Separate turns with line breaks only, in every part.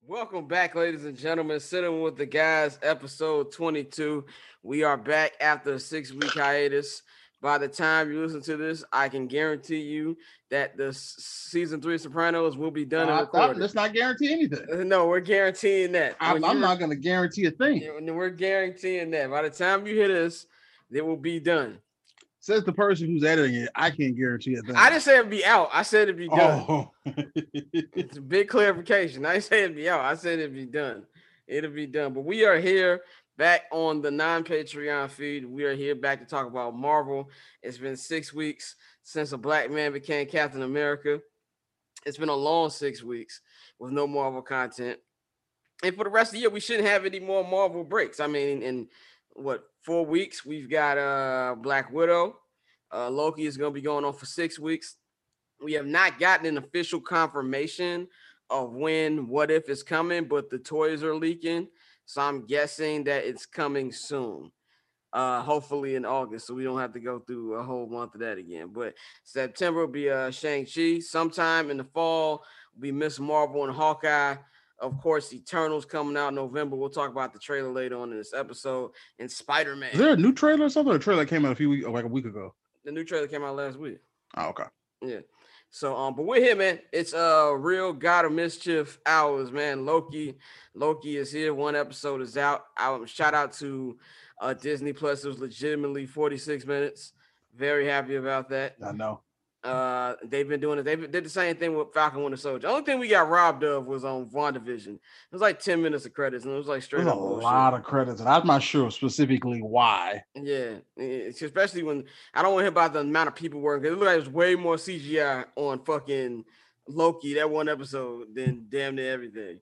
Welcome back, ladies and gentlemen. Sitting with the guys, episode 22. We are back after a 6 week hiatus. By the time you listen to this, I can guarantee you that the season three Sopranos will be done and recorded.
Let's not guarantee anything.
No, we're guaranteeing that.
I'm not going to guarantee a thing.
We're guaranteeing that. By the time you hear this, it will be done.
Says the person who's editing it. I can't guarantee a thing.
I didn't say it'd be out. I said it'd be done.
Oh.
It's a big clarification. I didn't say it'd be out. I said it'd be done. It'll be done. But we are here back on the non-Patreon feed. We are here back to talk about Marvel. It's been 6 weeks since a black man became Captain America. It's been a long 6 weeks with no Marvel content. And for the rest of the year, we shouldn't have any more Marvel breaks. I mean, in 4 weeks, we've got Black Widow. Loki is going to be going on for 6 weeks. We have not gotten an official confirmation of when What If is coming, but the toys are leaking. So I'm guessing that it's coming soon. Hopefully in August, so we don't have to go through a whole month of that again. But September will be Shang-Chi. Sometime in the fall will be Miss Marvel and Hawkeye. Of course, Eternals coming out in November. We'll talk about the trailer later on in this episode. And Spider-Man.
Is there a new trailer or something? A trailer came out a week ago.
The new trailer came out last week.
Oh, okay.
Yeah. So, but we're here, man. It's real God of Mischief hours, man. Loki is here. One episode is out. Shout out to Disney Plus. It was legitimately 46 minutes. Very happy about that.
I know.
They've been doing it. They did the same thing with Falcon Winter Soldier. The only thing we got robbed of was on WandaVision. It was like 10 minutes of credits, and it was like straight up bullshit.
A lot of credits, and I'm not sure specifically why.
Yeah, especially when I don't want to hear about the amount of people working. It looked like there's way more CGI on fucking Loki that one episode than damn near everything.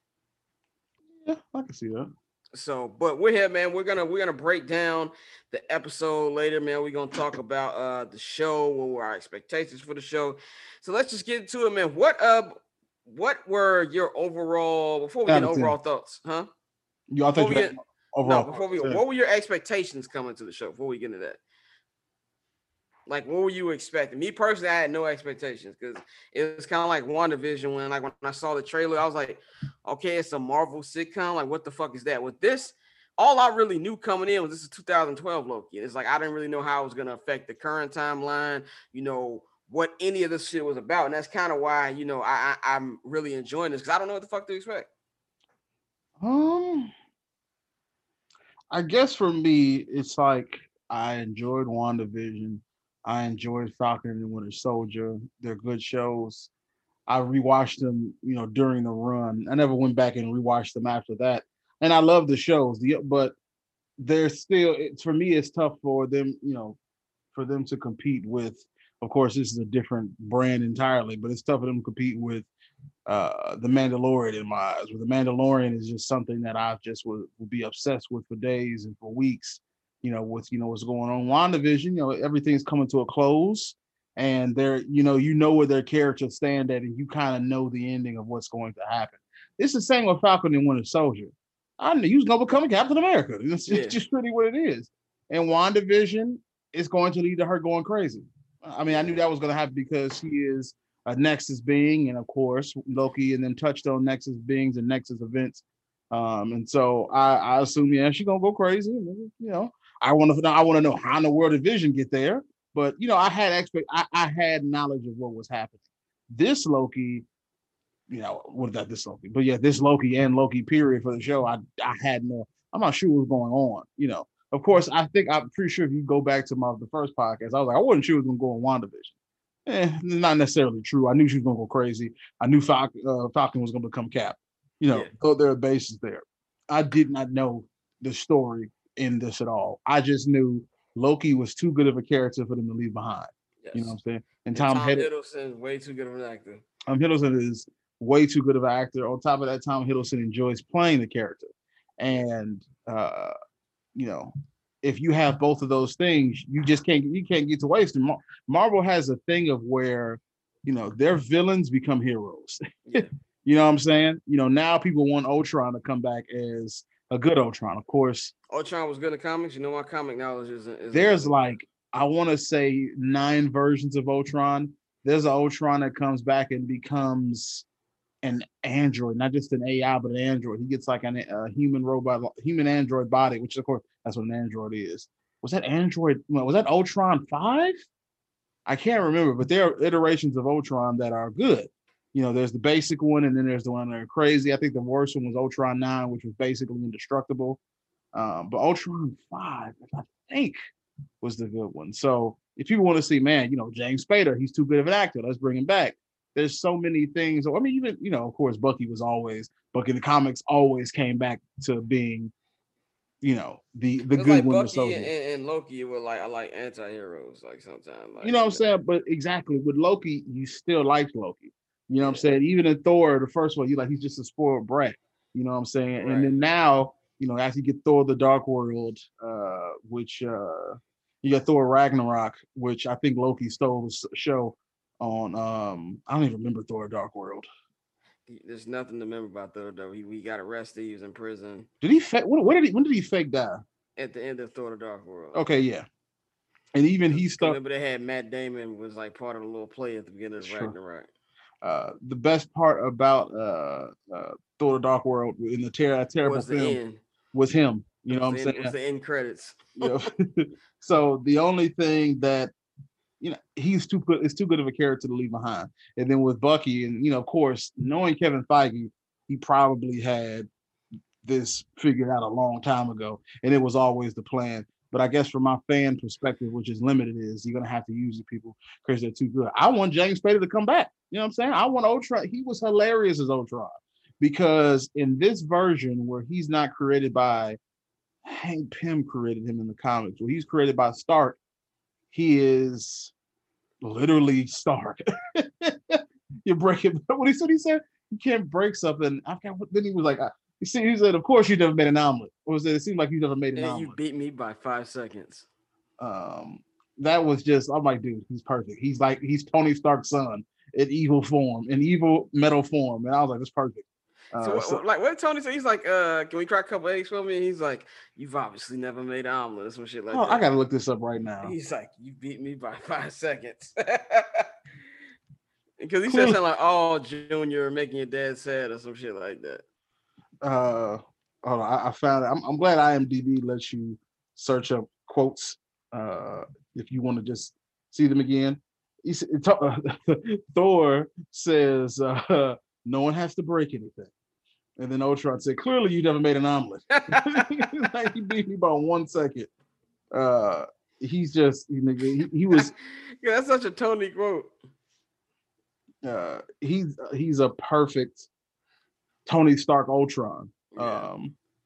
Yeah, I can see that.
So, but we're here, man. We're gonna break down the episode later, man. We're gonna talk about the show, what were our expectations for the show. So let's just get into it, man. What were your overall before we get overall thoughts, huh?
What
were your expectations coming to the show before we get into that? Like, what were you expecting? Me personally, I had no expectations because it was kind of like WandaVision when I saw the trailer, I was like, okay, it's a Marvel sitcom. Like, what the fuck is that? With this, all I really knew coming in was this is 2012 Loki. It's like I didn't really know how it was going to affect the current timeline, what any of this shit was about. And that's kind of why, I'm really enjoying this because I don't know what the fuck to expect.
I guess for me, it's like I enjoyed WandaVision. I enjoyed Falcon and Winter Soldier. They're good shows. I rewatched them, during the run. I never went back and rewatched them after that. And I love the shows, but they're still, for me, it's tough for them, for them to compete with. Of course, this is a different brand entirely, but it's tough for them to compete with The Mandalorian in my eyes. Where The Mandalorian is just something that I just would be obsessed with for days and for weeks. With what's going on. WandaVision, everything's coming to a close, and they're, where their characters stand at, and you kind of know the ending of what's going to happen. It's the same with Falcon and Winter Soldier. I knew he was going to become Captain America. It's just really what it is. And WandaVision is going to lead to her going crazy. I mean, I knew that was going to happen because she is a Nexus being, and of course, Loki and then touched on Nexus beings and Nexus events. And so I assume, she's gonna go crazy. I want to know how in the world did Vision get there, but I had knowledge of what was happening. This Loki, this Loki, but yeah, this Loki and Loki period for the show, I'm not sure what's going on. Of course, I'm pretty sure if you go back to the first podcast, I was like, I wasn't sure it was gonna go on WandaVision. Not necessarily true. I knew she was gonna go crazy. I knew Falcon was gonna become Cap. So there are bases there. I did not know the story in this at all. I just knew Loki was too good of a character for them to leave behind. Yes. You know what I'm saying? And Tom
Hiddleston is way too good of an actor.
Tom Hiddleston is way too good of an actor. On top of that, Tom Hiddleston enjoys playing the character. And if you have both of those things, you can't get to waste. And Marvel has a thing of where, their villains become heroes. Yeah. You know what I'm saying? Now people want Ultron to come back as a good Ultron. Of course,
Ultron was good in comics. My comic knowledge isn't
there's like, I want to say 9 versions of Ultron. There's an Ultron that comes back and becomes an android, not just an AI, but an android. He gets like a human android body, which of course that's what an android is. Was that Android? Was that Ultron 5? I can't remember, but there are iterations of Ultron that are good. There's the basic one, and then there's the one that are crazy. I think the worst one was Ultron 9, which was basically indestructible. But Ultron 5, I think, was the good one. So if you want to see, man, James Spader, he's too good of an actor. Let's bring him back. There's so many things. I mean, even, of course, Bucky in the comics always came back to being, the good
like
Winter
Bucky
Soldier.
and Loki were like I like anti-heroes like sometimes. Like,
You know what I'm saying? But exactly with Loki, you still liked Loki. You know what I'm saying? Even in Thor, the first one, he's just a spoiled brat. You know what I'm saying? Right. And then now, as you get Thor the Dark World, which you got Thor Ragnarok, which I think Loki stole the show on I don't even remember Thor Dark World.
There's nothing to remember about Thor though. He got arrested, he was in prison.
Did he fake when did he fake die?
At the end of Thor the Dark World.
Okay, yeah. And even he stuck.
Remember they had Matt Damon was like part of the little play at the beginning of Ragnarok.
The best part about Thor the Dark World in the terrible film was him. You know what I'm saying?
It was the end credits.
So the only thing that he's too good. It's too good of a character to leave behind. And then with Bucky, and of course, knowing Kevin Feige, he probably had this figured out a long time ago, and it was always the plan. But I guess from my fan perspective, which is limited, is you're gonna have to use the people because they're too good. I want James Spader to come back. You know what I'm saying? I want Ultron. He was hilarious as Ultron because in this version where he's not created by Hank Pym, created him in the comics, where he's created by Stark, he is literally Stark. You break it. What he said, you can't break something. I forgot what. Then he was like, he said, of course you never made an omelet. Or was it? It seemed like you never made an omelet.
You beat me by 5 seconds.
That was just. I'm like, dude, he's perfect. He's Tony Stark's son in evil form, in evil metal form, and I was like, that's perfect.
What Tony said, he's like, can we crack a couple eggs for me? And he's like, you've obviously never made an omelet or some shit like that.
I gotta look this up right now.
He's like, you beat me by 5 seconds. Because he said something like, oh, Junior, making your dad sad or some shit like that.
Hold on, I found it. I'm glad IMDb lets you search up quotes if you want to just see them again. Thor says, no one has to break anything. And then Ultron said, clearly you never made an omelet. Like, he beat me by 1 second. He's just, he was.
Yeah, that's such a Tony quote.
He's a perfect Tony Stark Ultron.
Yeah.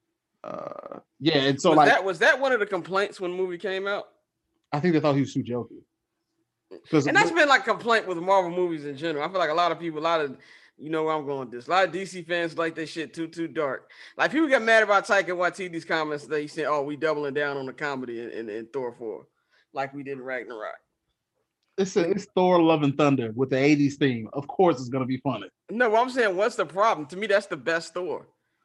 And so
was that one of the complaints when the movie came out?
I think they thought he was too jokey.
And that's been like a complaint with Marvel movies in general. I feel like a lot of people, you know where I'm going with this. A lot of DC fans like this shit too dark. Like people get mad about Taika Waititi's comments. They say, "Oh, we doubling down on the comedy in Thor 4, like we did in Ragnarok."
It's Thor: Love and Thunder with the '80s theme. Of course, it's gonna be funny.
No, I'm saying, what's the problem? To me, that's the best Thor.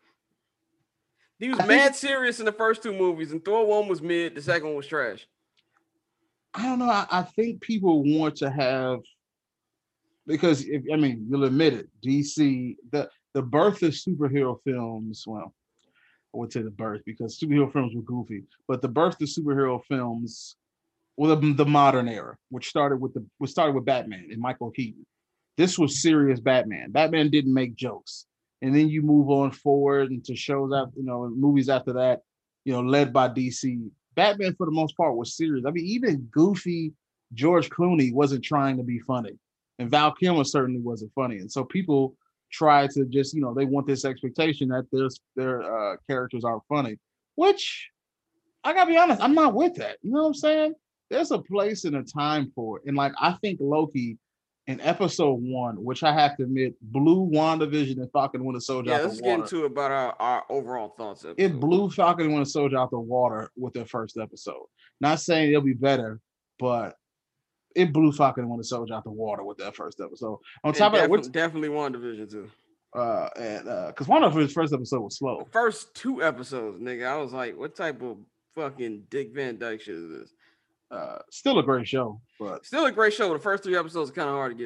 He was mad serious in the first two movies, and Thor 1 was mid. The second one was trash.
I don't know. I think people want to have. Because you'll admit it, DC, the birth of superhero films, well, I would say the birth because superhero films were goofy, but the birth of superhero films, well, the modern era, which started with Batman and Michael Keaton. This was serious Batman. Batman didn't make jokes. And then you move on forward into shows after, movies after that, led by DC. Batman, for the most part, was serious. I mean, even goofy George Clooney wasn't trying to be funny. And Val Kilmer certainly wasn't funny. And so people try to just, they want this expectation that their characters are funny, which I gotta be honest, I'm not with that. You know what I'm saying? There's a place and a time for it. And I think Loki in episode 1, which I have to admit, blew WandaVision and Falcon and Winter Soldier out the water.
Let's get into about our overall thoughts.
It blew Falcon and Winter Soldier out the water with their first episode. Not saying it'll be better, but it blew Falcon and Winter Soldier out the water with that first episode. On top of that,
definitely WandaVision too.
Because WandaVision's first episode was slow.
The first 2 episodes, nigga, I was like, what type of fucking Dick Van Dyke shit is this?
Still a great show, but
still a great show. The first 3 episodes are kind of hard to get through.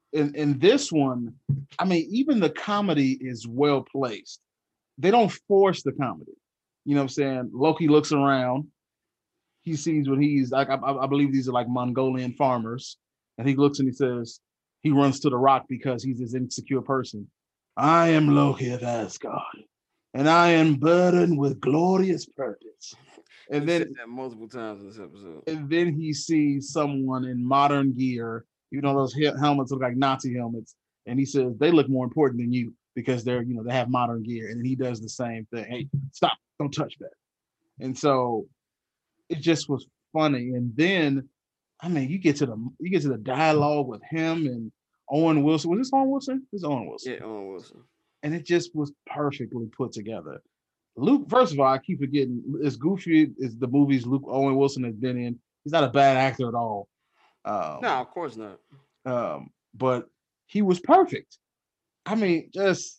in this one, I mean, even the comedy is well placed. They don't force the comedy. You know what I'm saying? Loki looks around. He sees what he's like. I believe these are like Mongolian farmers, and he looks and he says he runs to the rock because he's this insecure person. I am Loki of Asgard, and I am burdened with glorious purpose. And
He said
then
that multiple times in this episode.
he sees someone in modern gear, you know, those helmets look like Nazi helmets, and he says they look more important than you because they're, you know, they have modern gear, and then he does the same thing. Hey, stop! Don't touch that. And so it just was funny. And then, I mean, you get to the dialogue with him and Owen Wilson. Was this Owen Wilson? This is Owen Wilson,
Yeah, Owen Wilson.
and it just was perfectly put together. Luke, first of all, I keep forgetting, as goofy as the movies Luke Owen Wilson has been in, he's not a bad actor at all.
No,
Um,
of course not.
but he was perfect. I mean, just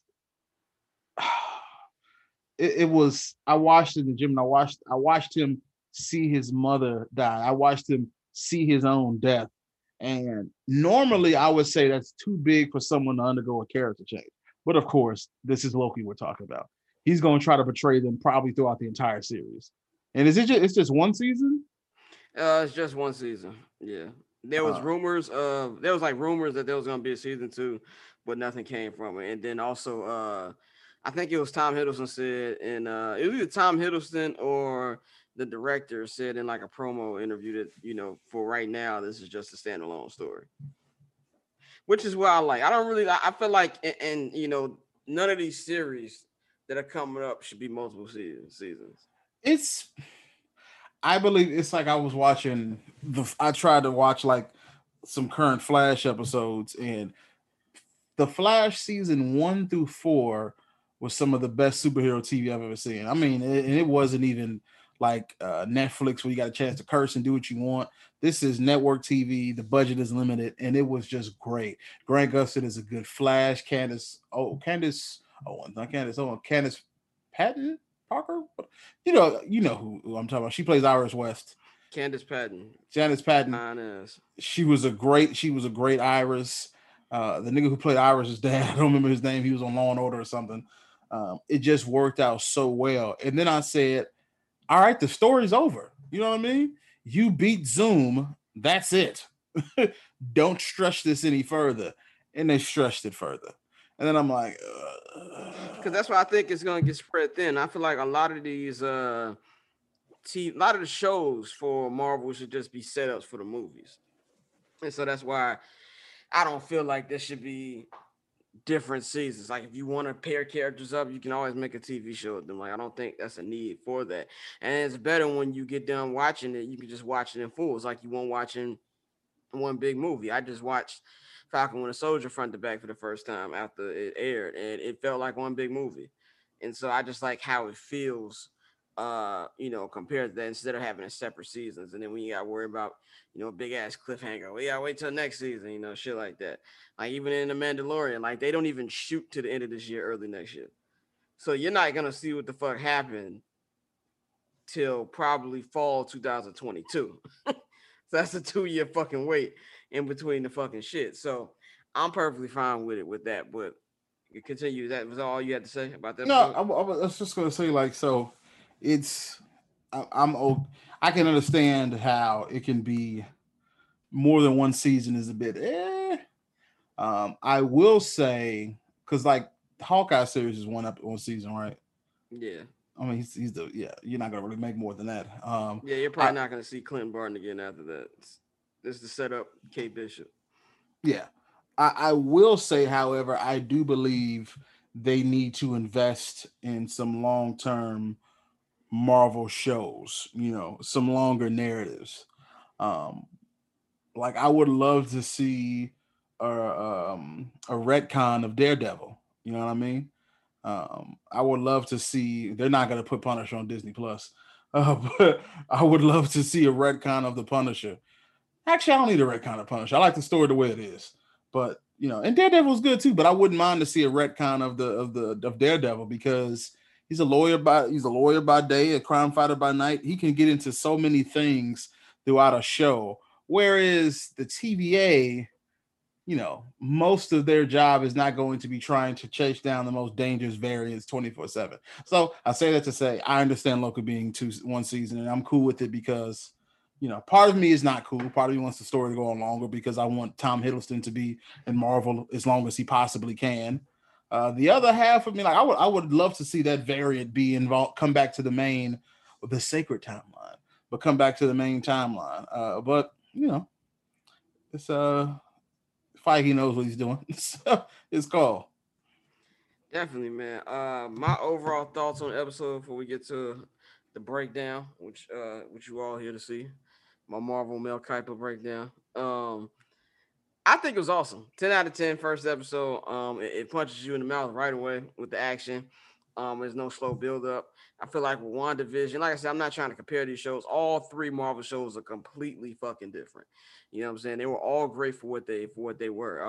it was. I watched in the gym, and I watched him see his mother die. I watched him see his own death. And normally, I would say that's too big for someone to undergo a character change. But of course, this is Loki we're talking about. He's going to try to portray them probably throughout the entire series. And is it just it's just one season?
It's just one season. Yeah. There was
Uh,
rumors of there was like rumors that there was gonna be a season two, but nothing came from it. And then also I think it was Tom Hiddleston said and it was either Tom Hiddleston or the director said in like a promo interview that, you know, for right now, this is just a standalone story. Which is what I like. I don't really I feel like and you know, none of these series that are coming up should be multiple seasons.
it's I believe it's like I was watching I tried to watch like some current Flash episodes, and the Flash season 1 through 4 was some of the best superhero TV I've ever seen. I mean, it wasn't even like Netflix where you got a chance to curse and do what you want. This is network TV. The budget is limited, and it was just great. Grant Gustin is a good Flash. Not Candace, Candace Patton Parker. You know who I'm talking about. She plays Iris West.
Candace Patton.
Janice Patton.
Fine as.
She was a great Iris. The nigga who played Iris's dad, I don't remember his name. He was on Law and Order or something. It just worked out so well. And then I said, all right, the story's over. You know what I mean? You beat Zoom. That's it. Don't stretch this any further. And they stretched it further. And then I'm like,
Because that's why I think it's gonna get spread thin. I feel like a lot of these a lot of the shows for Marvel should just be setups for the movies. And so that's why I don't feel like there should be different seasons. Like if you want to pair characters up, you can always make a TV show with them. Like I don't think that's a need for that. And it's better when you get done watching it, you can just watch it in full. It's like you won't watching one big movie. I just watched Falcon Winter Soldier front to back for the first time after it aired, and it felt like one big movie. And so I just like how it feels, you know, compared to that instead of having a separate seasons. And then when you got to worry about, you know, big ass cliffhanger, we gotta wait till next season, you know, shit like that. Like even in the Mandalorian, like they don't even shoot to the end of this year, early next year. So you're not gonna see what the fuck happened till probably fall 2022. So that's a 2 year fucking wait in between the fucking shit. So I'm perfectly fine with it with that. But you continue. That was all you had to say about that
no,
episode?
I was just going to say, like, so it's, I can understand how it can be more than one season is a bit, I will say, because like Hawkeye series is one season, right?
Yeah.
I mean, he's the yeah. You're not gonna really make more than that.
Yeah, you're
I
probably not gonna see Clinton Barton again after that. This is to set up Kate Bishop.
yeah. I will say, however, I do believe they need to invest in some long term Marvel shows. You know, some longer narratives. Um, like I would love to see a retcon of Daredevil. You know what I mean? I would love to see. They're not going to put Punisher on Disney Plus, but I would love to see a retcon of the Punisher. Actually, I don't need a retcon of Punisher. I like the story the way it is, but you know, and Daredevil's good too. But I wouldn't mind to see a retcon of Daredevil because he's a lawyer by day, a crime fighter by night. He can get into so many things throughout a show, whereas the TVA. most of their job is not going to be trying to chase down the most dangerous variants 24/7. So I say that to say I understand Loki being one season, and I'm cool with it because part of me is not cool. Part of me wants the story to go on longer because I want Tom Hiddleston to be in Marvel as long as he possibly can. The other half of me, like I would love to see that variant be involved, come back to the sacred timeline, but come back to the main timeline. But it's Feige knows what he's doing. So it's called.
Definitely, man. My overall thoughts on the episode before we get to the breakdown, which you all here to see, my Marvel Mel Kiper breakdown. I think it was awesome. 10 out of 10, first episode. It punches you in the mouth right away with the action. There's no slow build up. I feel like with WandaVision, like I said, I'm not trying to compare these shows. All three Marvel shows are completely fucking different. You know what I'm saying? They were all great for what they were.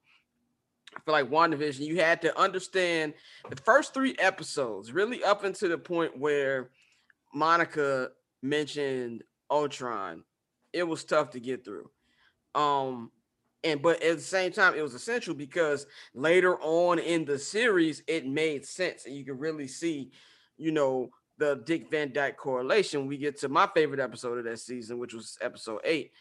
I feel like WandaVision, you had to understand the first three episodes, really up until the point where Monica mentioned Ultron. It was tough to get through. Um, but at the same time, it was essential because later on in the series, it made sense, and you can really see, the Dick Van Dyke correlation. We get to my favorite episode of that season, which was episode 8.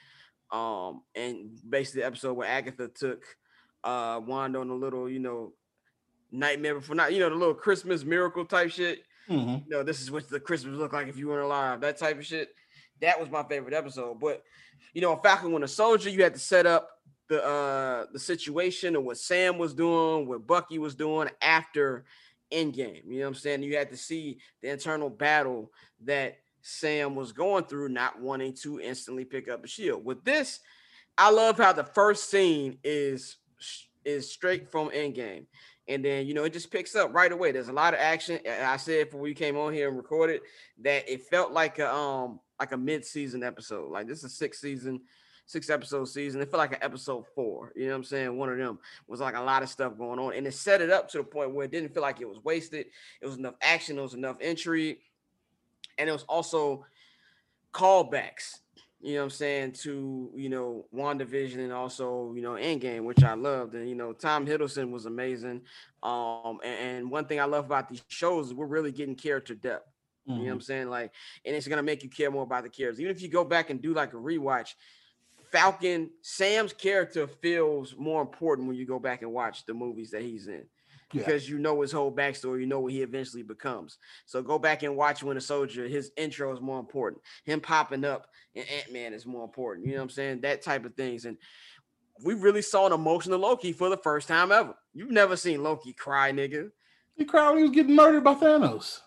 And basically the episode where Agatha took Wanda on a little, nightmare before night, the little Christmas miracle type shit.
Mm-hmm.
This is what the Christmas look like if you weren't alive, that type of shit. That was my favorite episode. But Falcon Winter Soldier, you had to set up the situation of what Sam was doing, what Bucky was doing after Endgame. You know what I'm saying? You had to see the internal battle that Sam was going through, not wanting to instantly pick up a shield. With this, I love how the first scene is straight from Endgame. And then, it just picks up right away. There's a lot of action. I said before we came on here and recorded that it felt like a mid-season episode. Like this is six episode season. It felt like an episode 4. You know what I'm saying? One of them was like a lot of stuff going on. And it set it up to the point where it didn't feel like it was wasted. It was enough action, there was enough intrigue, and it was also callbacks, to, WandaVision and also, Endgame, which I loved. And, Tom Hiddleston was amazing. And one thing I love about these shows is we're really getting character depth. You know what I'm saying? Like, and it's gonna make you care more about the characters. Even if you go back and do like a rewatch, Sam's character feels more important when you go back and watch the movies that he's in. Because you know his whole backstory, you know what he eventually becomes. So go back and watch Winter Soldier. His intro is more important. Him popping up in Ant-Man is more important. You know what I'm saying? That type of things. And we really saw an emotional Loki for the first time ever. You've never seen Loki cry, nigga.
He cried when he was getting murdered by Thanos.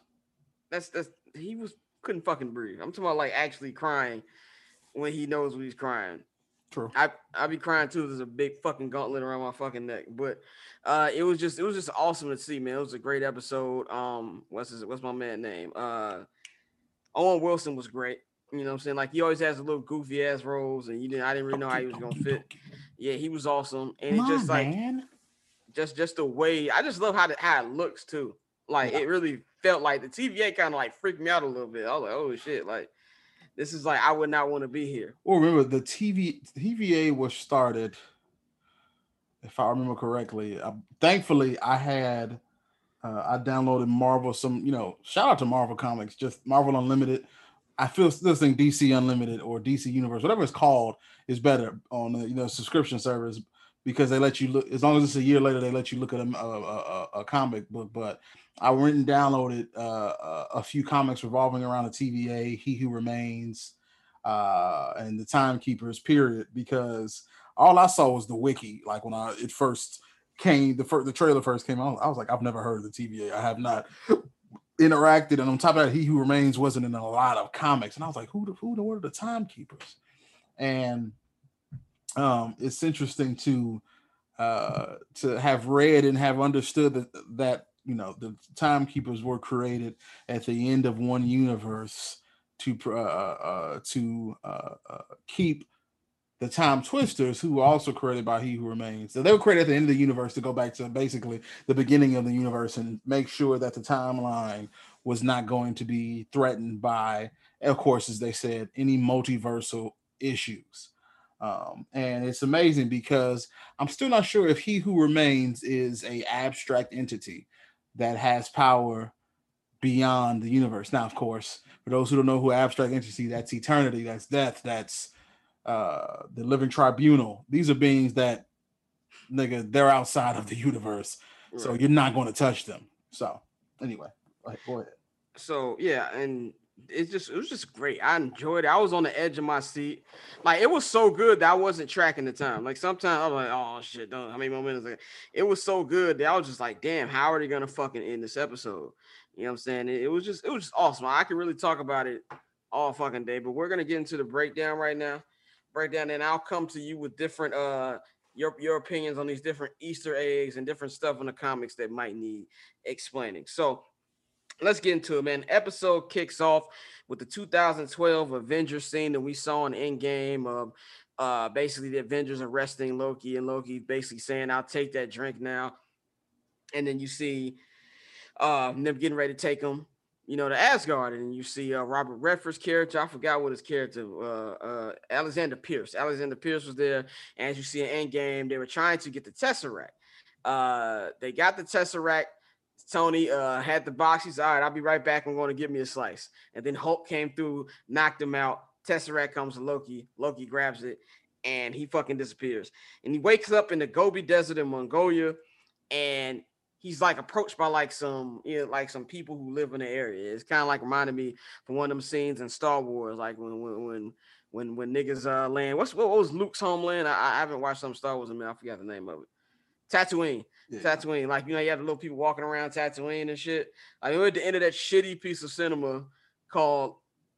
He couldn't fucking breathe. I'm talking about like actually crying when he knows when he's crying.
True.
I be crying too. There's a big fucking gauntlet around my fucking neck. But it was just awesome to see, man. It was a great episode. What's my man name? Owen Wilson was great. You know what I'm saying? Like he always has a little goofy ass roles, and I didn't really know how he was gonna fit. Yeah, he was awesome, and it just like just the way I just love how it looks too. Like it really felt like the TVA kind of like freaked me out a little bit. I was like, oh shit, like. This is like I would not want to be here.
Well, remember the TVA was started, if I remember correctly. Thankfully, I downloaded Marvel. Shout out to Marvel Comics, just Marvel Unlimited. I still think DC Unlimited or DC Universe, whatever it's called, is better on the subscription service because they let you look. As long as it's a year later, they let you look at a comic book. But I went and downloaded a few comics revolving around the TVA, He Who Remains, and the Timekeepers. Period, because all I saw was the wiki. Like when it first came, the trailer first came out, I was like, I've never heard of the TVA. I have not interacted, and on top of that, He Who Remains wasn't in a lot of comics, and I was like, what are the Timekeepers? And it's interesting to have read and have understood that the Timekeepers were created at the end of one universe to keep the Time Twisters, who were also created by He Who Remains. So they were created at the end of the universe to go back to basically the beginning of the universe and make sure that the timeline was not going to be threatened by, of course, as they said, any multiversal issues. And it's amazing because I'm still not sure if He Who Remains is a abstract entity that has power beyond the universe. Now, of course, for those who don't know who abstract entity, that's eternity, that's death, that's the living tribunal. These are beings that, nigga, they're outside of the universe, so
Right.
you're not going to touch them. So, anyway, go ahead.
So yeah, and it was just great. I enjoyed it. I was on the edge of my seat. Like it was so good that I wasn't tracking the time. Like sometimes I was like, oh shit, don't how many more minutes? It was so good that I was just like, damn, how are they gonna fucking end this episode? You know what I'm saying? It was just awesome. I could really talk about it all fucking day, but we're gonna get into the breakdown right now. Breakdown, and I'll come to you with different your opinions on these different Easter eggs and different stuff in the comics that might need explaining. So let's get into it, man. Episode kicks off with the 2012 Avengers scene that we saw in Endgame of basically the Avengers arresting Loki and Loki basically saying, I'll take that drink now. And then you see them getting ready to take him, you know, to Asgard. And you see Robert Redford's character. I forgot what his character, Alexander Pierce. Alexander Pierce was there. And as you see in Endgame, they were trying to get the Tesseract. They got the Tesseract. Tony had the box. He's all right. I'll be right back. I'm going to give me a slice. And then Hulk came through, knocked him out. Tesseract comes to Loki. Loki grabs it, and he fucking disappears. And he wakes up in the Gobi Desert in Mongolia, and he's like approached by like some people who live in the area. It's kind of like reminded me from one of them scenes in Star Wars, like when niggas land. What was Luke's homeland? I haven't watched some Star Wars in a minute. I forgot the name of it. Tatooine. Yeah. Tatooine. Like, you know, you have the little people walking around Tatooine and shit. Like, we're at the end of that shitty piece of cinema called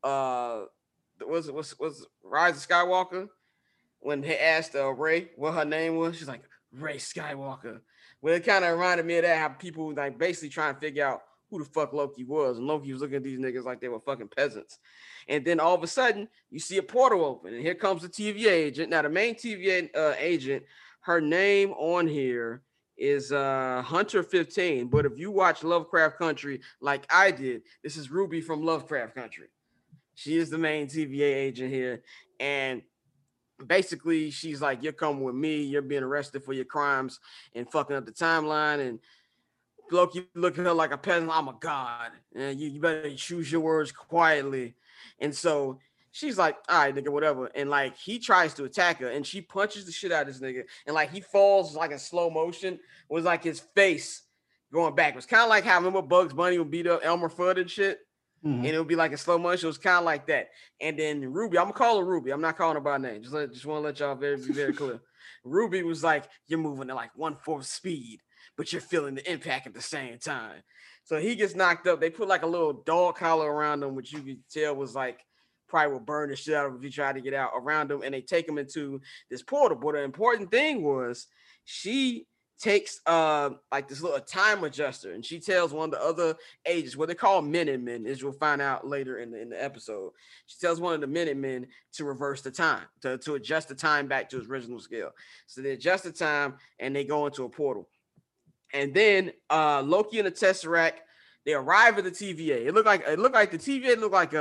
was Rise of Skywalker. When he asked Rey what her name was, she's like, Rey Skywalker. Well, it kind of reminded me of that, how people like basically trying to figure out who the fuck Loki was. And Loki was looking at these niggas like they were fucking peasants. And then all of a sudden, you see a portal open, and here comes the TVA agent. Now, the main TVA agent, her name on here is Hunter 15. But if you watch Lovecraft Country like I did, this is Ruby from Lovecraft Country. She is the main TVA agent here. And basically, she's like, you're coming with me. You're being arrested for your crimes and fucking up the timeline. And Loki look at her like a peasant. I'm a god. And you better choose your words quietly. And so she's like, all right, nigga, whatever. And like, he tries to attack her and she punches the shit out of this nigga. And like, he falls like in slow motion with like his face going backwards. Kind of like how, remember Bugs Bunny would beat up Elmer Fudd and shit? Mm-hmm. And it would be like in slow motion. It was kind of like that. And then Ruby, I'm gonna call her Ruby. I'm not calling her by name. Just want to let y'all be very clear. Ruby was like, you're moving at like 1/4 speed, but you're feeling the impact at the same time. So he gets knocked up. They put like a little dog collar around him, which you could tell was like probably would burn the shit out of him if he tried to get out around him. And they take him into this portal. But the important thing was she takes like this little time adjuster, and she tells one of the other agents, what they call Minutemen, as you'll find out later in the episode. She tells one of the Minutemen to reverse the time, to adjust the time back to its original scale. So they adjust the time and they go into a portal. And then Loki and the Tesseract, they arrive at the TVA. It looked like the TVA looked like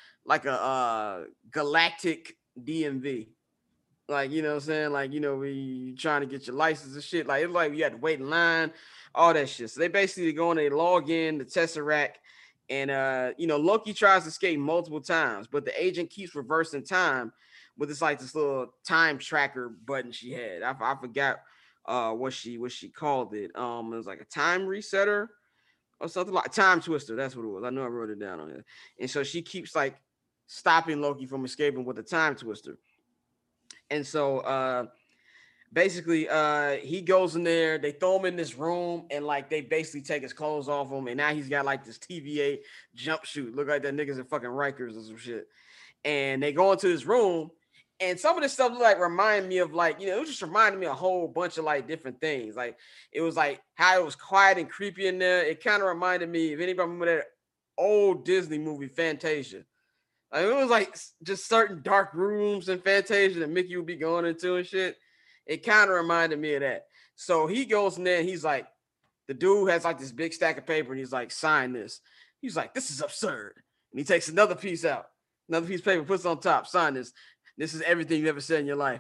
a galactic DMV. Like, you know what I'm saying? Like, you know, we trying to get your license and shit. Like, it's like you had to wait in line, all that shit. So they basically go and they log in the Tesseract. And, you know, Loki tries to escape multiple times, but the agent keeps reversing time with this little time tracker button she had. I forgot what she called it. It was like a time resetter or something, like time twister. That's what it was. I know I wrote it down on it. And so she keeps like stopping Loki from escaping with a time twister. And so basically he goes in there, they throw him in this room, and like they basically take his clothes off him, and now he's got like this TVA jumpsuit. Look like that niggas in fucking Rikers or some shit. And they go into this room, and some of this stuff like remind me of like, you know, it was just reminding me of a whole bunch of like different things. Like it was like how it was quiet and creepy in there. It kind of reminded me, if anybody remember that old Disney movie Fantasia. Like, it was like just certain dark rooms in Fantasia that Mickey would be going into and shit. It kind of reminded me of that. So he goes in there and he's like, the dude has like this big stack of paper and he's like, sign this. He's like, this is absurd. And he takes another piece out, another piece of paper, puts it on top, sign this. This is everything you've ever said in your life.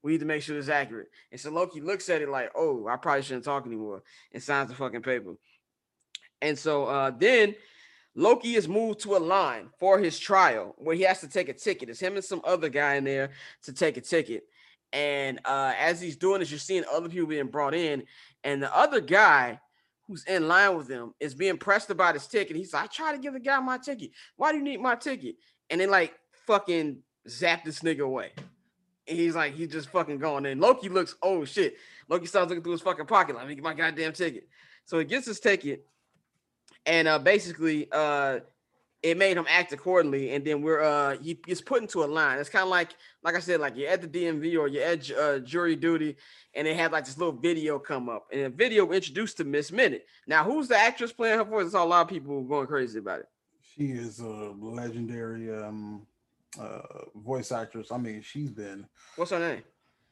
We need to make sure it's accurate. And so Loki looks at it like, oh, I probably shouldn't talk anymore, and signs the fucking paper. And so then Loki is moved to a line for his trial where he has to take a ticket. It's him and some other guy in there to take a ticket. And as he's doing this, you're seeing other people being brought in. And the other guy who's in line with him is being pressed about his ticket. He's like, I tried to give the guy my ticket. Why do you need my ticket? And then like fucking zap this nigga away. And he's like, he's just fucking going. And Loki looks, oh shit. Loki starts looking through his fucking pocket. Like, let me get my goddamn ticket. So he gets his ticket. And basically, it made him act accordingly. And then he gets put into a line. It's kind of like I said, like you're at the DMV or you're at jury duty, and they had like this little video come up, and the video introduced to Miss Minute. Now, who's the actress playing her voice? There's a lot of people going crazy about it.
She is a legendary voice actress. I mean, she's been.
What's her name?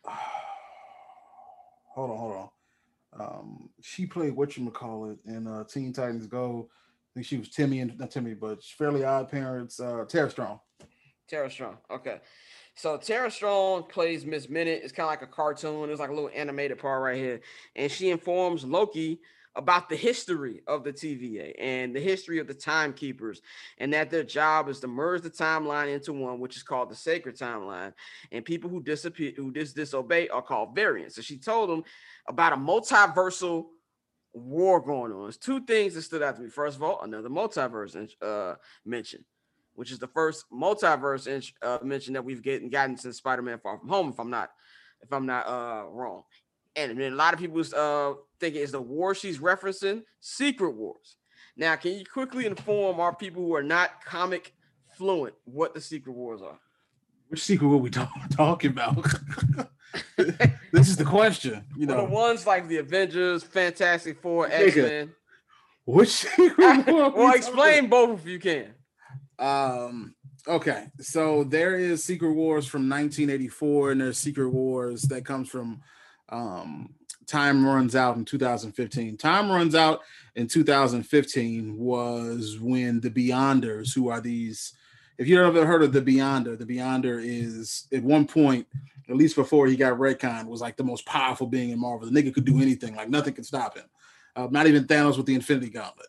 Hold on. She played whatchamacallit in Teen Titans Go. I think she was not Timmy, but Fairly Odd Parents, Tara Strong.
Tara Strong. Okay. So Tara Strong plays Miss Minute. It's kind of like a cartoon. There's like a little animated part right here. And she informs Loki about the history of the TVA and the history of the timekeepers, and that their job is to merge the timeline into one, which is called the sacred timeline. And people who disobey are called variants. So she told them about a multiversal war going on. There's two things that stood out to me. First of all, another multiverse mention, which is the first multiverse mention that we've gotten since Spider-Man Far From Home, if I'm not wrong. And then a lot of people think it's the war she's referencing, Secret Wars. Now, can you quickly inform our people who are not comic fluent what the Secret Wars are?
Which secret were we talking about? This is the question.
The ones like the Avengers, Fantastic Four, X-Men.
Which secret war?
Well, explain both if you can.
Okay, so there is Secret Wars from 1984, and there's Secret Wars that comes from Time Runs Out in 2015. Time Runs Out in 2015 was when the Beyonders, who are these, if you've ever heard of the Beyonder is at one point, at least before he got retconned, was like the most powerful being in Marvel. The nigga could do anything, like nothing could stop him. Not even Thanos with the Infinity Gauntlet.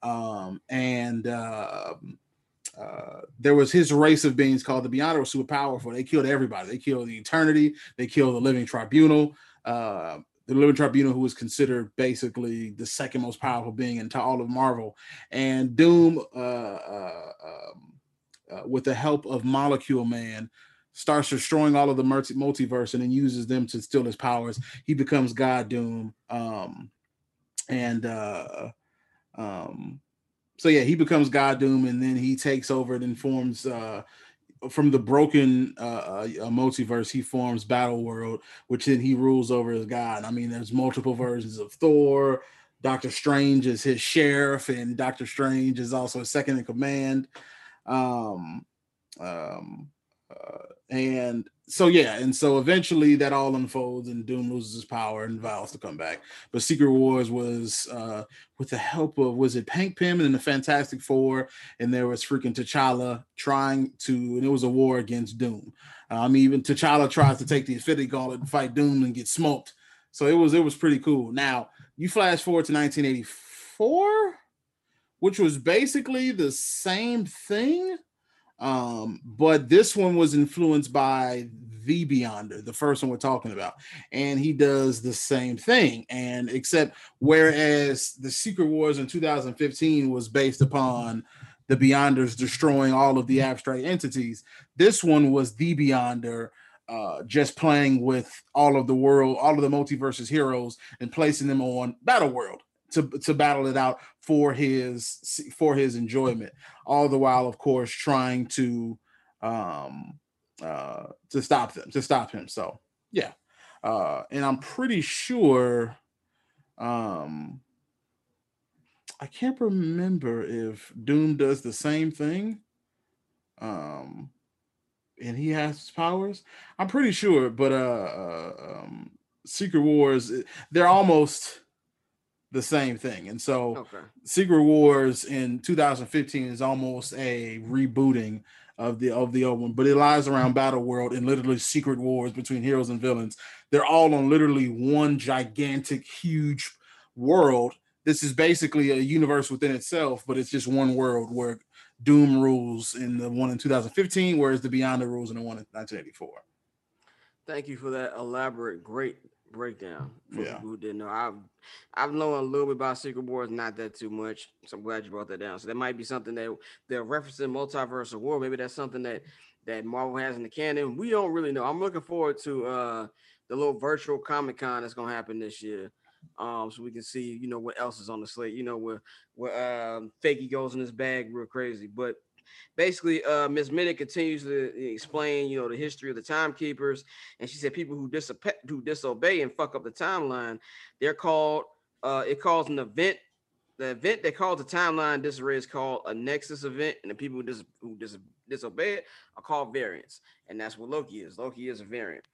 There was his race of beings called the Beyonder, was super powerful. They killed everybody. They killed the Eternity. They killed the Living Tribunal. The Living Tribunal, who was considered basically the second most powerful being in all of Marvel. And Doom, with the help of Molecule Man, starts destroying all of the multiverse and then uses them to steal his powers. He becomes God Doom. So yeah, he becomes God Doom, and then he takes over and forms from the broken multiverse. He forms Battle World, which then he rules over as God. I mean, there's multiple versions of Thor. Doctor Strange is his sheriff, and Doctor Strange is also his second in command. And so yeah, and so eventually that all unfolds, and Doom loses his power and vows to come back. But Secret Wars was with the help of, was it Hank Pym and the Fantastic Four, and there was freaking T'Challa trying to, and it was a war against Doom. Even T'Challa tries to take the Infinity Gauntlet and fight Doom and get smoked. So it was pretty cool. Now you flash forward to 1984, which was basically the same thing. But this one was influenced by the Beyonder, the first one we're talking about, and he does the same thing. And except whereas the Secret Wars in 2015 was based upon the Beyonders destroying all of the abstract entities, this one was the Beyonder just playing with all of the world, all of the multiverse's heroes, and placing them on Battle World to battle it out for his enjoyment, all the while, of course, trying to stop him. So yeah, and I'm pretty sure, I can't remember if Doom does the same thing, and he has his powers. I'm pretty sure, but Secret Wars, they're almost the same thing. And so Secret Wars in 2015 is almost a rebooting of the old one, but it lies around Battle World and literally secret wars between heroes and villains. They're all on literally one gigantic, huge world. This is basically a universe within itself, but it's just one world where Doom rules in the one in 2015, whereas the Beyonder rules in the one in 1984.
Thank you for that elaborate, great breakdown for
Yeah.
people who didn't know. I've known a little bit about Secret Wars, not that too much. So I'm glad you brought that down. So that might be something that they're referencing multiverse of war. Maybe that's something that Marvel has in the canon. We don't really know. I'm looking forward to the little virtual Comic Con that's gonna happen this year. So we can see, what else is on the slate. Where Fakey goes in his bag real crazy, but basically, Miss Minute continues to explain, the history of the timekeepers, and she said people who disobey and fuck up the timeline, they're called. It calls an event. The event that calls the timeline disarray is called a nexus event, and the people who disobey it are called variants, and that's what Loki is. Loki is a variant.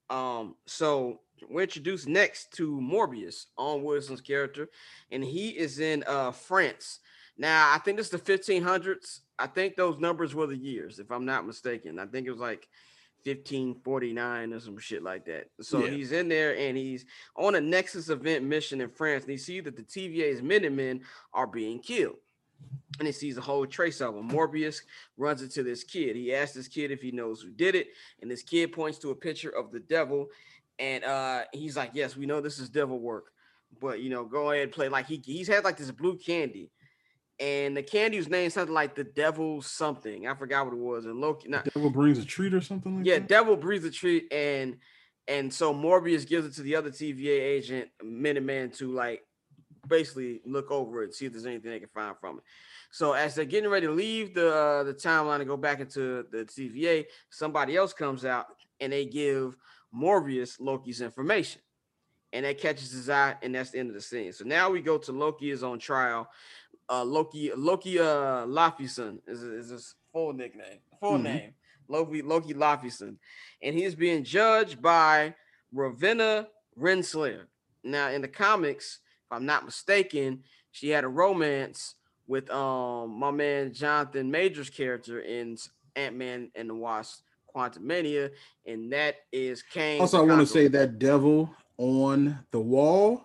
So we're introduced next to Morbius, Owen Wilson's character, and he is in France. Now, I think this is the 1500s. I think those numbers were the years, if I'm not mistaken. I think it was like 1549 or some shit like that. So
Yeah.
he's in there and he's on a Nexus event mission in France. And he sees that the TVA's Minutemen are being killed. And he sees a whole trace of them. Morbius runs into this kid. He asks this kid if he knows who did it. And this kid points to a picture of the devil. And he's like, yes, we know this is devil work. But, go ahead and play. Like he's had like this blue candy. And the candy was named something like the devil something. I forgot what it was. And Loki,
Devil brings a treat or something like that.
Yeah, devil breathes a treat, and so Morbius gives it to the other TVA agent, Minuteman, to like basically look over it, see if there's anything they can find from it. So as they're getting ready to leave the timeline and go back into the TVA, somebody else comes out and they give Morbius Loki's information. And that catches his eye, and that's the end of the scene. So now we go to Loki is on trial. Loki Laufeyson is his full nickname, name. Loki Laufeyson, and he's being judged by Ravenna Renslayer. Now in the comics, if I'm not mistaken, she had a romance with my man Jonathan Major's character in Ant-Man and the Wasp Quantumania, and that is Kang.
Also, I want to say that devil on the wall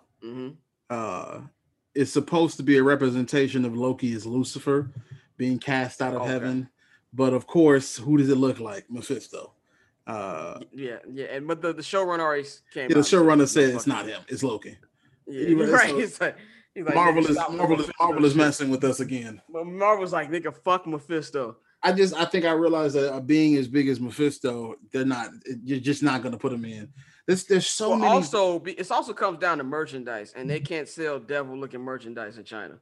is supposed to be a representation of Loki as Lucifer being cast out of heaven. But of course, who does it look like? Mephisto.
Yeah, but the showrunner already came.
Yeah, the showrunner said it's not him; it's Loki.
Yeah, right. He's like,
Marvel is messing with us again.
But Marvel's like, nigga, fuck Mephisto.
I think I realized that a being as big as Mephisto, you're just not going to put him in. There's so many.
Also, it also comes down to merchandise, and they can't sell devil-looking merchandise in China.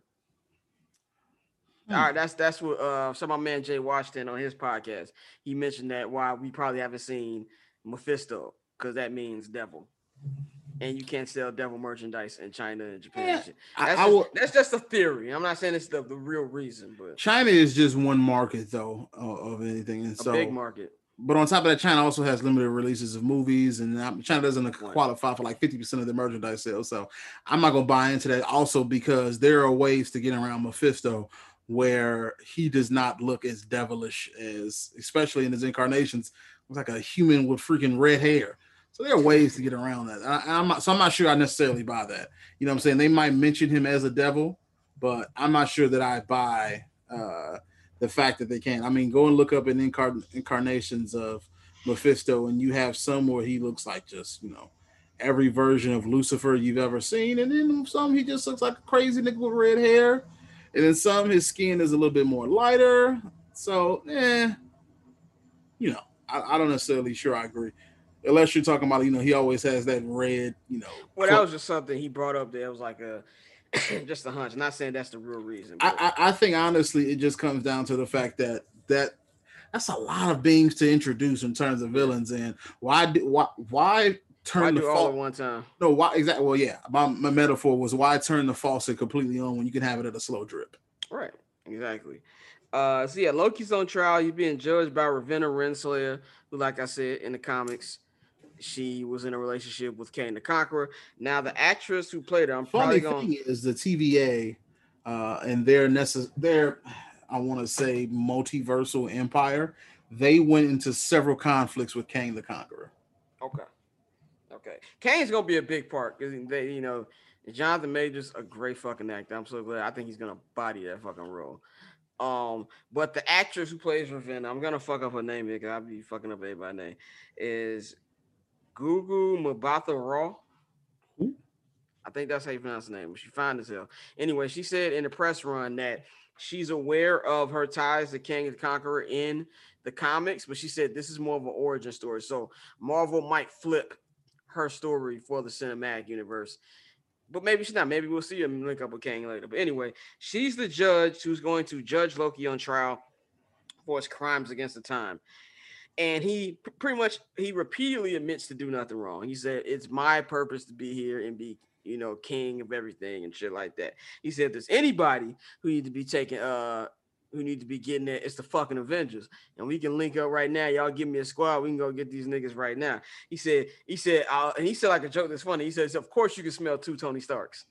All right, that's what my man Jay Washington on his podcast, he mentioned that why we probably haven't seen Mephisto, because that means devil. And you can't sell devil merchandise in China and Japan. Yeah, that's just a theory. I'm not saying it's the real reason, but
China is just one market though of anything, and so
big market.
But on top of that, China also has limited releases of movies, and China doesn't qualify for like 50% of the merchandise sales. So I'm not gonna buy into that. Also, because there are ways to get around Mephisto where he does not look as devilish as, especially in his incarnations, looks like a human with freaking red hair. So there are ways to get around that. I'm not sure I necessarily buy that. You know what I'm saying? They might mention him as a devil, but I'm not sure that I buy the fact that they can. I mean, go and look up in incarnations of Mephisto, and you have some where he looks like just, every version of Lucifer you've ever seen. And then some, he just looks like a crazy nigga with red hair. And then some, his skin is a little bit more lighter. So, I don't necessarily sure I agree. Unless you're talking about, he always has that red,
Well, that was just something he brought up there. It was like just a hunch. I'm not saying that's the real reason.
I think, honestly, it just comes down to the fact that that's a lot of beings to introduce in terms of villains. And why turn the
all at one time?
No, why exactly? Well, yeah, my metaphor was why turn the faucet completely on when you can have it at a slow drip.
Right, exactly. So yeah, Loki's on trial. He's being judged by Ravenna Renslayer, who, like I said in the comics, she was in a relationship with Kang the Conqueror. Now the actress who played her,
Funny thing is the TVA and their I want to say, multiversal empire, they went into several conflicts with Kang the Conqueror.
Okay. Okay. Kane's gonna be a big part because they, Jonathan Majors a great fucking actor. I'm so glad. I think he's gonna body that fucking role. But the actress who plays Ravenna, I'm gonna fuck up her name because I'll be fucking up everybody's name, is Gugu Mbatha Raw.
Ooh.
I think that's how you pronounce the name. She fine as hell. Anyway, she said in the press run that she's aware of her ties to King the Conqueror in the comics, but she said this is more of an origin story. So Marvel might flip her story for the cinematic universe. But maybe she's not. Maybe we'll see him link up with Kang later. But anyway, she's the judge who's going to judge Loki on trial for his crimes against the time. And he pretty much he repeatedly admits to do nothing wrong. He said it's my purpose to be here and be king of everything and shit like that. He said if there's anybody who need to be taken who need to be getting there, it's the fucking Avengers. And we can link up right now. Y'all give me a squad. We can go get these niggas right now. He said and he said like a joke that's funny. He says, of course you can smell two Tony Starks.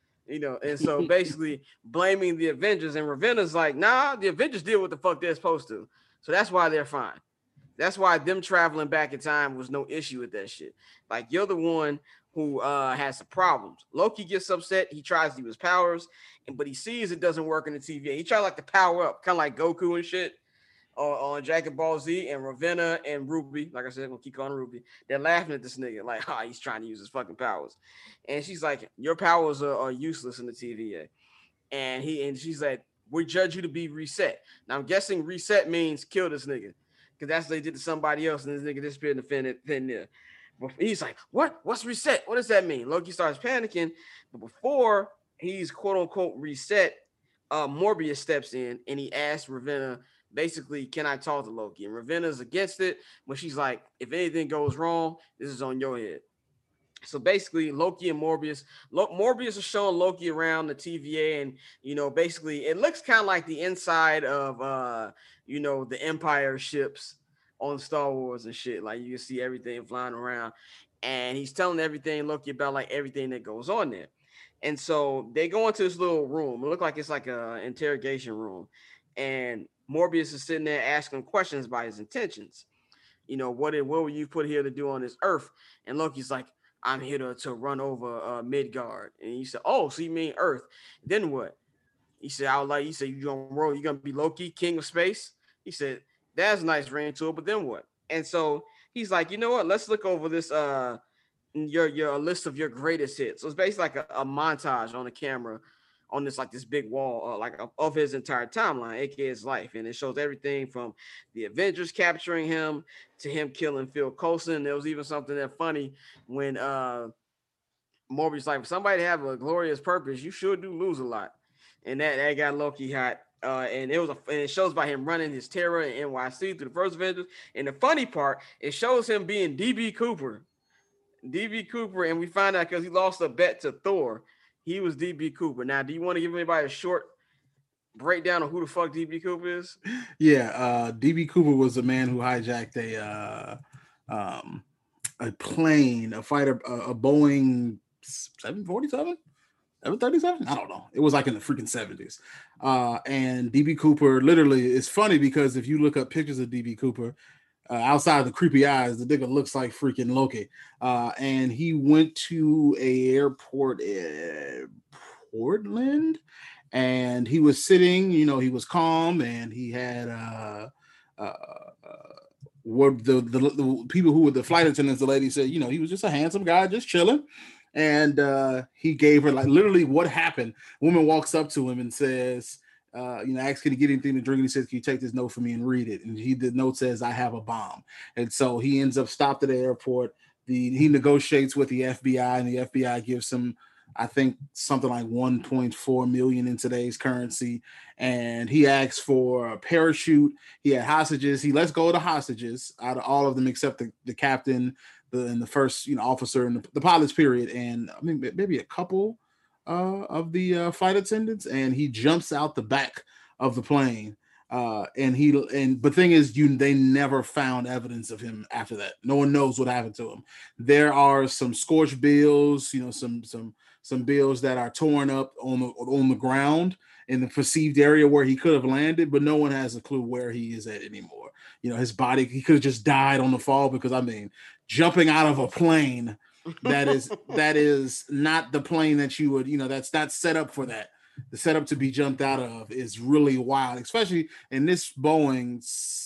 And so basically blaming the Avengers, and Ravenna's like, nah, the Avengers did what the fuck they're supposed to. So that's why they're fine. That's why them traveling back in time was no issue with that shit. Like, you're the one who has some problems. Loki gets upset. He tries to use his powers, but he sees it doesn't work in the TVA. He tries like to power up, kind of like Goku and shit on Dragon Ball Z, and Ravenna and Ruby, like I said, I'm going to keep calling Ruby. They're laughing at this nigga like, he's trying to use his fucking powers. And she's like, your powers are useless in the TVA. And she's like, we judge you to be reset. Now, I'm guessing reset means kill this nigga. Because that's what they did to somebody else, and this nigga disappeared in the thin there. But he's like, what? What's reset? What does that mean? Loki starts panicking. But before he's quote-unquote reset, Morbius steps in, and he asks Ravenna, basically, can I talk to Loki? And Ravenna's against it, but she's like, if anything goes wrong, this is on your head. So basically, Loki and Morbius is showing Loki around the TVA, and basically it looks kind of like the inside of the Empire ships on Star Wars and shit. Like, you can see everything flying around, and he's telling Loki about like everything that goes on there. And so they go into this little room. It looks like it's like a interrogation room, and Morbius is sitting there asking questions about his intentions. What were you put here to do on this Earth? And Loki's like, I'm here to run over Midgard. And he said, oh, so you mean Earth? Then what? He said, you're gonna be Loki, king of space. He said, that's a nice ring to it, but then what? And so he's like, you know what? Let's look over this your list of your greatest hits. So it's basically like a montage on the camera on this big wall of his entire timeline, aka his life, and it shows everything from the Avengers capturing him to him killing Phil Coulson. There was even something that funny when Morbius like, for somebody to have a glorious purpose, you sure do lose a lot, and that got Loki hot. And it shows by him running his terror in NYC through the first Avengers. And the funny part, it shows him being DB Cooper, and we find out because he lost a bet to Thor. He was DB Cooper. Now, do you want to give anybody a short breakdown of who the fuck DB Cooper is?
Yeah, DB Cooper was a man who hijacked a plane, a fighter, a Boeing 747, 737. I don't know. It was like in the freaking 70s. And DB Cooper, literally, it's funny because if you look up pictures of DB Cooper, outside of the creepy eyes, the nigga looks like freaking Loki. And he went to a airport in Portland, and he was sitting, he was calm, and he had what the people who were the flight attendants, the lady said, he was just a handsome guy, just chilling. And he gave her, like, literally what happened. Woman walks up to him and says, asks, can he get anything to drink? And he says, can you take this note for me and read it? And the note says, I have a bomb. And so he ends up stopped at the airport. He negotiates with the FBI, and the FBI gives him, I think, something like 1.4 million in today's currency. And he asks for a parachute. He had hostages. He lets go of the hostages out of all of them except the captain, and the first officer, and the pilots, period. And I mean, maybe a couple of the flight attendants, and he jumps out the back of the plane. But the thing is, they never found evidence of him after that. No one knows what happened to him. There are some scorched bills, some some bills that are torn up on the ground in the perceived area where he could have landed, but no one has a clue where he is at anymore. His body, he could have just died on the fall because jumping out of a plane that is not the plane that you would, that's not set up for that. The setup to be jumped out of is really wild, especially in this Boeing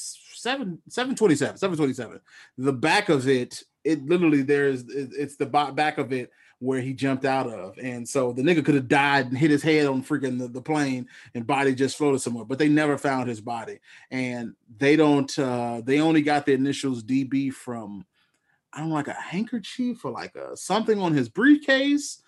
727. The back of it literally it's the back of it where he jumped out of, and so the nigga could have died and hit his head on freaking the plane and body just floated somewhere, but they never found his body, and they only got the initials DB from I don't know, like a handkerchief or like something on his briefcase.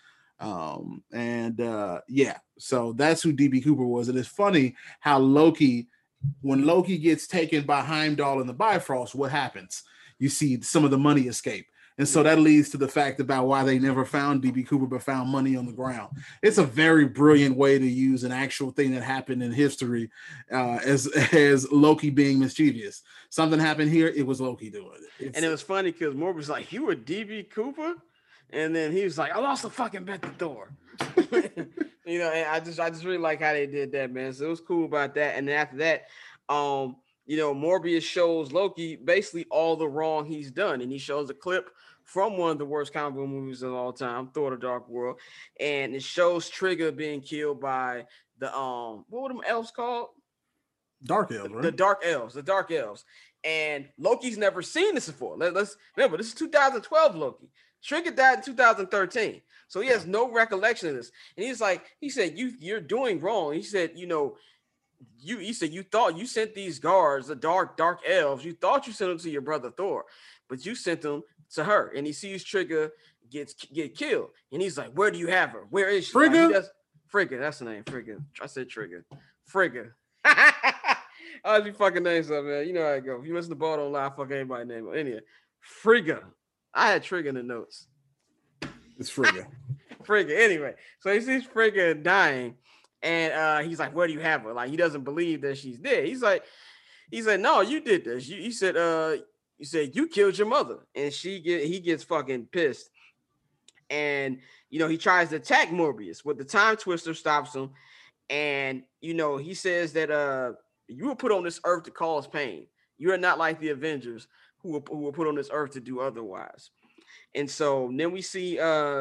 Yeah, so that's who DB Cooper was. And it's funny how when Loki gets taken by Heimdall in the Bifrost, what happens? You see some of the money escape. And so that leads to the fact about why they never found DB Cooper but found money on the ground. It's a very brilliant way to use an actual thing that happened in history as Loki being mischievous. Something happened here, it was Loki doing it.
And it was funny because Morbius was like, "You were DB Cooper?" And then he was like, "I lost the fucking bet the door." And I just really like how they did that, man. So it was cool about that. And then after that, Morbius shows Loki basically all the wrong he's done, and he shows a clip from one of the worst comic book movies of all time, Thor: The Dark World, and it shows Trigger being killed by the what were them elves called?
Dark Elves, right?
The Dark Elves. And Loki's never seen this before. Let's remember, this is 2012 Loki. Trigger died in 2013, so he has no recollection of this. And he said, you're doing wrong. He said, you thought you sent these guards, the dark elves. You thought you sent them to your brother Thor, but you sent them to her. And he sees Trigger get killed, and he's like, "Where do you have her? Where is she?"
Frigga.
Frigga, that's the name. Frigga. I said Trigger. Frigga. I was be fucking names up, man. You know how it go. If you listen to Ball Don't Lie, fuck everybody's name. Anyway, Frigga. I had Trigger in the notes.
It's Frigga.
Frigga. Anyway, so he sees Frigga dying, and he's like, "Where do you have her?" Like, he doesn't believe that she's dead. He's like, "No, you did this." He said you killed your mother, and he gets fucking pissed, and he tries to attack Morbius, but the Time Twister stops him, and he says that you were put on this earth to cause pain. You are not like the Avengers who were put on this earth to do otherwise. And so then we see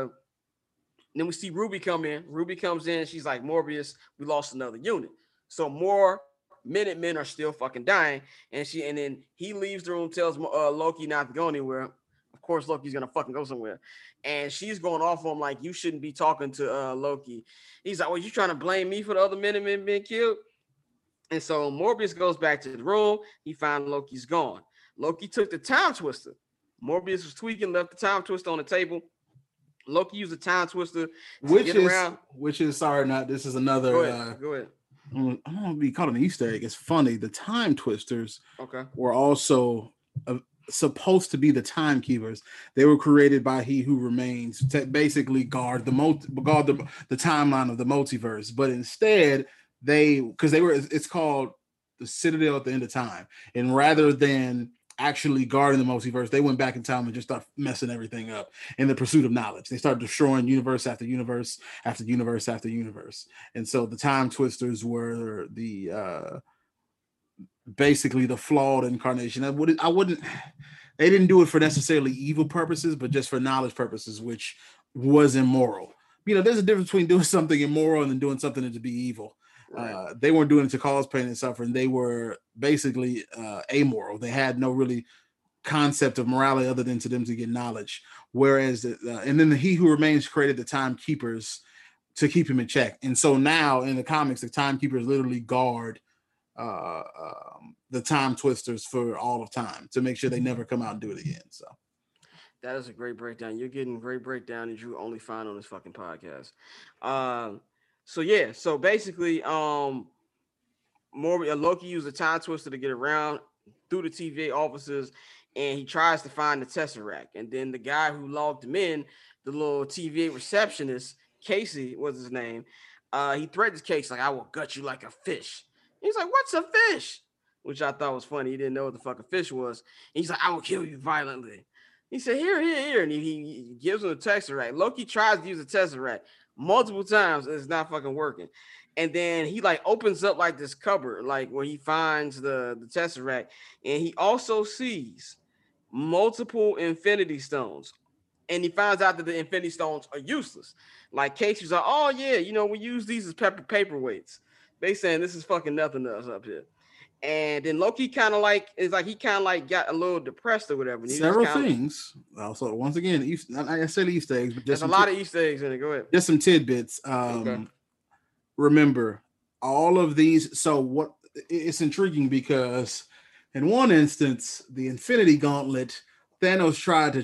Ruby come in. Ruby comes in. She's like, "Morbius, we lost another unit." So more Minutemen are still fucking dying. And then he leaves the room, tells Loki not to go anywhere. Of course, Loki's gonna fucking go somewhere. And she's going off on like, "You shouldn't be talking to Loki." He's like, "Well, you trying to blame me for the other Minutemen being killed?" And so Morbius goes back to the room. He found Loki's gone. Loki took the Time Twister. Morbius was tweaking, left the Time Twister on the table. Loki used the Time Twister to get around.
This is another.
Go ahead.
I don't want to be called an Easter egg. It's funny. The Time Twisters were also supposed to be the timekeepers. They were created by He Who Remains to basically guard the timeline of the multiverse. But instead, it's called the Citadel at the End of Time, and rather than actually guarding the multiverse, they went back in time and just started messing everything up in the pursuit of knowledge. They started destroying universe after universe after universe after universe. And so the Time Twisters were the basically the flawed incarnation. They didn't do it for necessarily evil purposes, but just for knowledge purposes, which was immoral. There's a difference between doing something immoral and then doing something to be evil. Right. They weren't doing it to cause pain and suffering. They were basically amoral. They had no really concept of morality other than to them to get knowledge. Whereas, and then He Who Remains created the Timekeepers to keep him in check. And so now in the comics, the Timekeepers literally guard the Time Twisters for all of time to make sure they never come out and do it again. So
that is a great breakdown. You're getting great breakdown that you only find on this fucking podcast. So basically, Loki used a Time Twister to get around through the TVA offices, and he tries to find the Tesseract. And then the guy who logged him in, the little TVA receptionist, Casey was his name, he threatens Casey like, "I will gut you like a fish." He's like, "What's a fish?" Which I thought was funny. He didn't know what the fuck a fish was. And he's like, "I will kill you violently." He said, here. And he gives him the Tesseract. Loki tries to use the Tesseract multiple times. And it's not fucking working. And then he like opens up like this cupboard, like where he finds the Tesseract. And he also sees multiple Infinity Stones. And he finds out that the Infinity Stones are useless. Like Casey's like, oh yeah, we use these as paperweights. They saying this is fucking nothing to us up here. And then Loki kind of like he kind of like got a little depressed or whatever. And he
Several
just
things. Also, once again, I said Easter eggs, but just
there's a lot of Easter eggs in it. Go ahead.
Just some tidbits.
Okay.
Remember all of these. So what? It's intriguing because in one instance, the Infinity Gauntlet, Thanos tried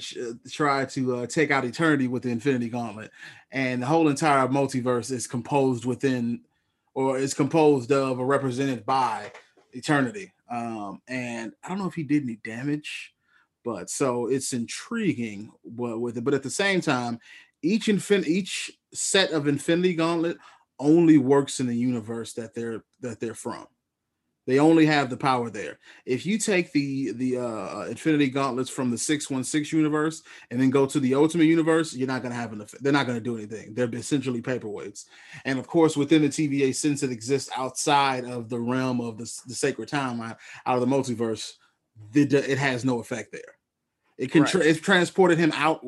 to take out Eternity with the Infinity Gauntlet, and the whole entire multiverse is composed within, or is composed of, or represented by Eternity. And I don't know if he did any damage, but so it's intriguing with it. But at the same time, each set of Infinity Gauntlet only works in the universe that they're from. They only have the power there. If you take the Infinity Gauntlets from the 616 universe and then go to the Ultimate universe, you're not going to have an effect. They're not going to do anything. They're essentially paperweights. And of course, within the TVA, since it exists outside of the realm of the sacred timeline, out of the multiverse, it has no effect there. It can it transported him out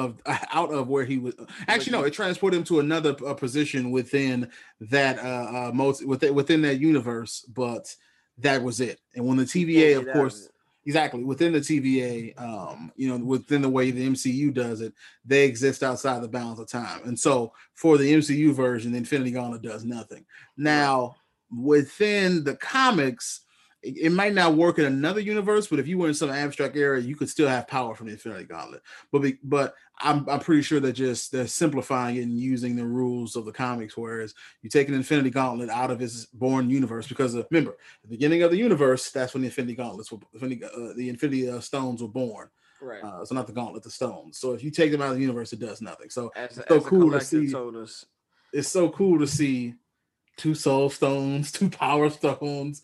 of where he was. Actually, no, it transported him to another position within that within that universe, but that was it. And when the TVA, of course, exactly within the TVA, within the way the MCU does it, they exist outside the bounds of time. And so for the MCU version, the Infinity Gauntlet does nothing. Now, within the comics, it might not work in another universe, but if you were in some abstract area, you could still have power from the Infinity Gauntlet. But I'm pretty sure they're simplifying it and using the rules of the comics, whereas you take an Infinity Gauntlet out of his born universe, because remember, the beginning of the universe, that's when the Infinity Gauntlets the Infinity Stones were born.
Right.
So not the Gauntlet, the Stones. So if you take them out of the universe, it does nothing. So it's so cool to see. It's so cool to see 2 soul stones, 2 power stones,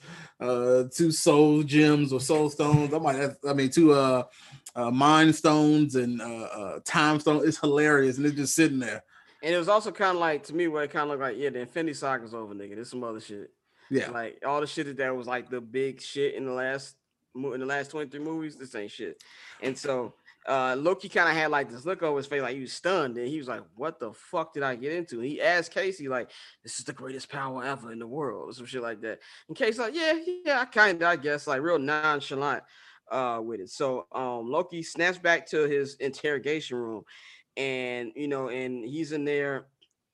2 soul gems or soul stones. 2 mind stones and time stones. It's hilarious, and it's just sitting there.
And it was also kind of like, to me, what it kind of looked like, the Infinity Saga's over, nigga. There's some other shit.
Yeah,
like all the shit that was like the big shit in the last 23 movies. This ain't shit. And so Loki kind of had like this look over his face, like he was stunned, and he was like, "What the fuck did I get into?" And he asked Casey, like, "This is the greatest power ever in the world," or some shit like that. And Casey's like, "Yeah, I guess, like real nonchalant with it." So Loki snaps back to his interrogation room, and and he's in there.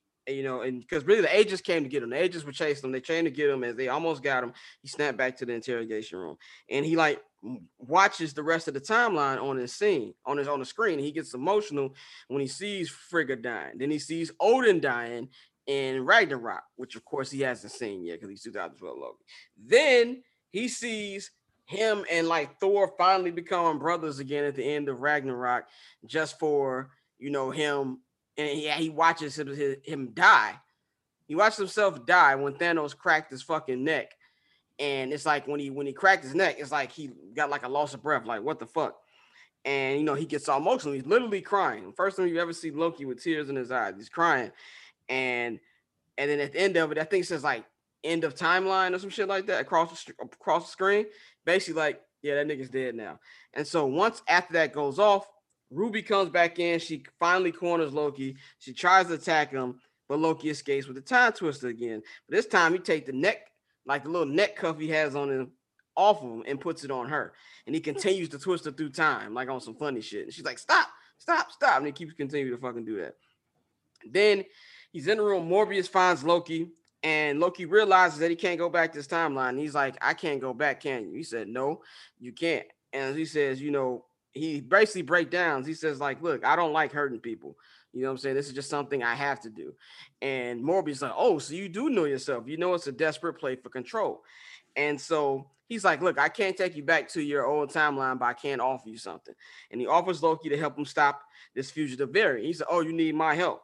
And because really the agents came to get him. The agents were chasing him. They came to get him. As they almost got him, he snapped back to the interrogation room, and he like watches the rest of the timeline on his scene, on the screen. He gets emotional when he sees Frigga dying. Then he sees Odin dying in Ragnarok, which of course he hasn't seen yet because he's 2012 Loki. Then he sees him and like Thor finally becoming brothers again at the end of Ragnarok, just for him. And he watches him die. He watches himself die when Thanos cracked his fucking neck. And it's like when he cracked his neck, it's like he got like a loss of breath. Like, what the fuck? And he gets all emotional. He's literally crying. First time you ever see Loki with tears in his eyes. He's crying. And then at the end of it, I think it says like end of timeline or some shit like that across the screen. Basically, like, yeah, that nigga's dead now. And so once after that goes off, Ruby comes back in. She finally corners Loki. She tries to attack him, but Loki escapes with the time twister again. But this time he takes the neck, like the little neck cuff he has on him, off of him and puts it on her. And he continues to twist her through time, like on some funny shit. And she's like, stop. And he keeps continuing to fucking do that. Then he's in the room. Morbius finds Loki, and Loki realizes that he can't go back to this timeline. He's like, I can't go back, can you? He said, no, you can't. And he says, he basically breaks down. He says, like, look, I don't like hurting people. You know what I'm saying? This is just something I have to do. And Morbius like, oh, so you do know yourself. You know it's a desperate play for control. And so he's like, look, I can't take you back to your old timeline, but I can offer you something. And he offers Loki to help him stop this fugitive variant. He said, oh, you need my help.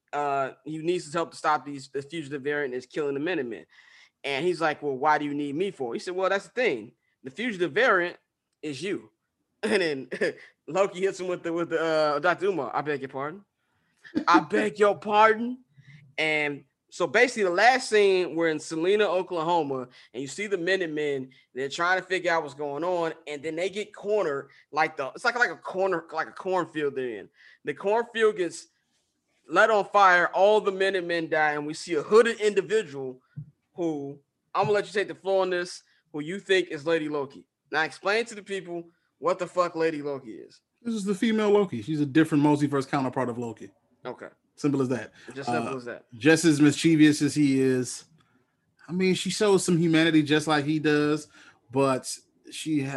He needs his help to stop the fugitive variant is killing the Minutemen. And he's like, well, why do you need me for? He said, well, that's the thing. The fugitive variant is you. And then Loki hits him with the Dr. Umar. I beg your pardon. I beg your pardon. And so basically, the last scene, we're in Salina, Oklahoma, and you see the Minutemen. They're trying to figure out what's going on, and then they get cornered it's like a corner, like a cornfield they're in. The cornfield gets lit on fire. All the Minutemen die, and we see a hooded individual who I'm gonna let you take the floor on this. Who you think is Lady Loki? Now explain to the people what the fuck Lady Loki is.
This is the female Loki. She's a different multiverse counterpart of Loki.
Okay.
Simple as that.
Just simple as that.
Just as mischievous as he is. I mean, she shows some humanity just like he does, but her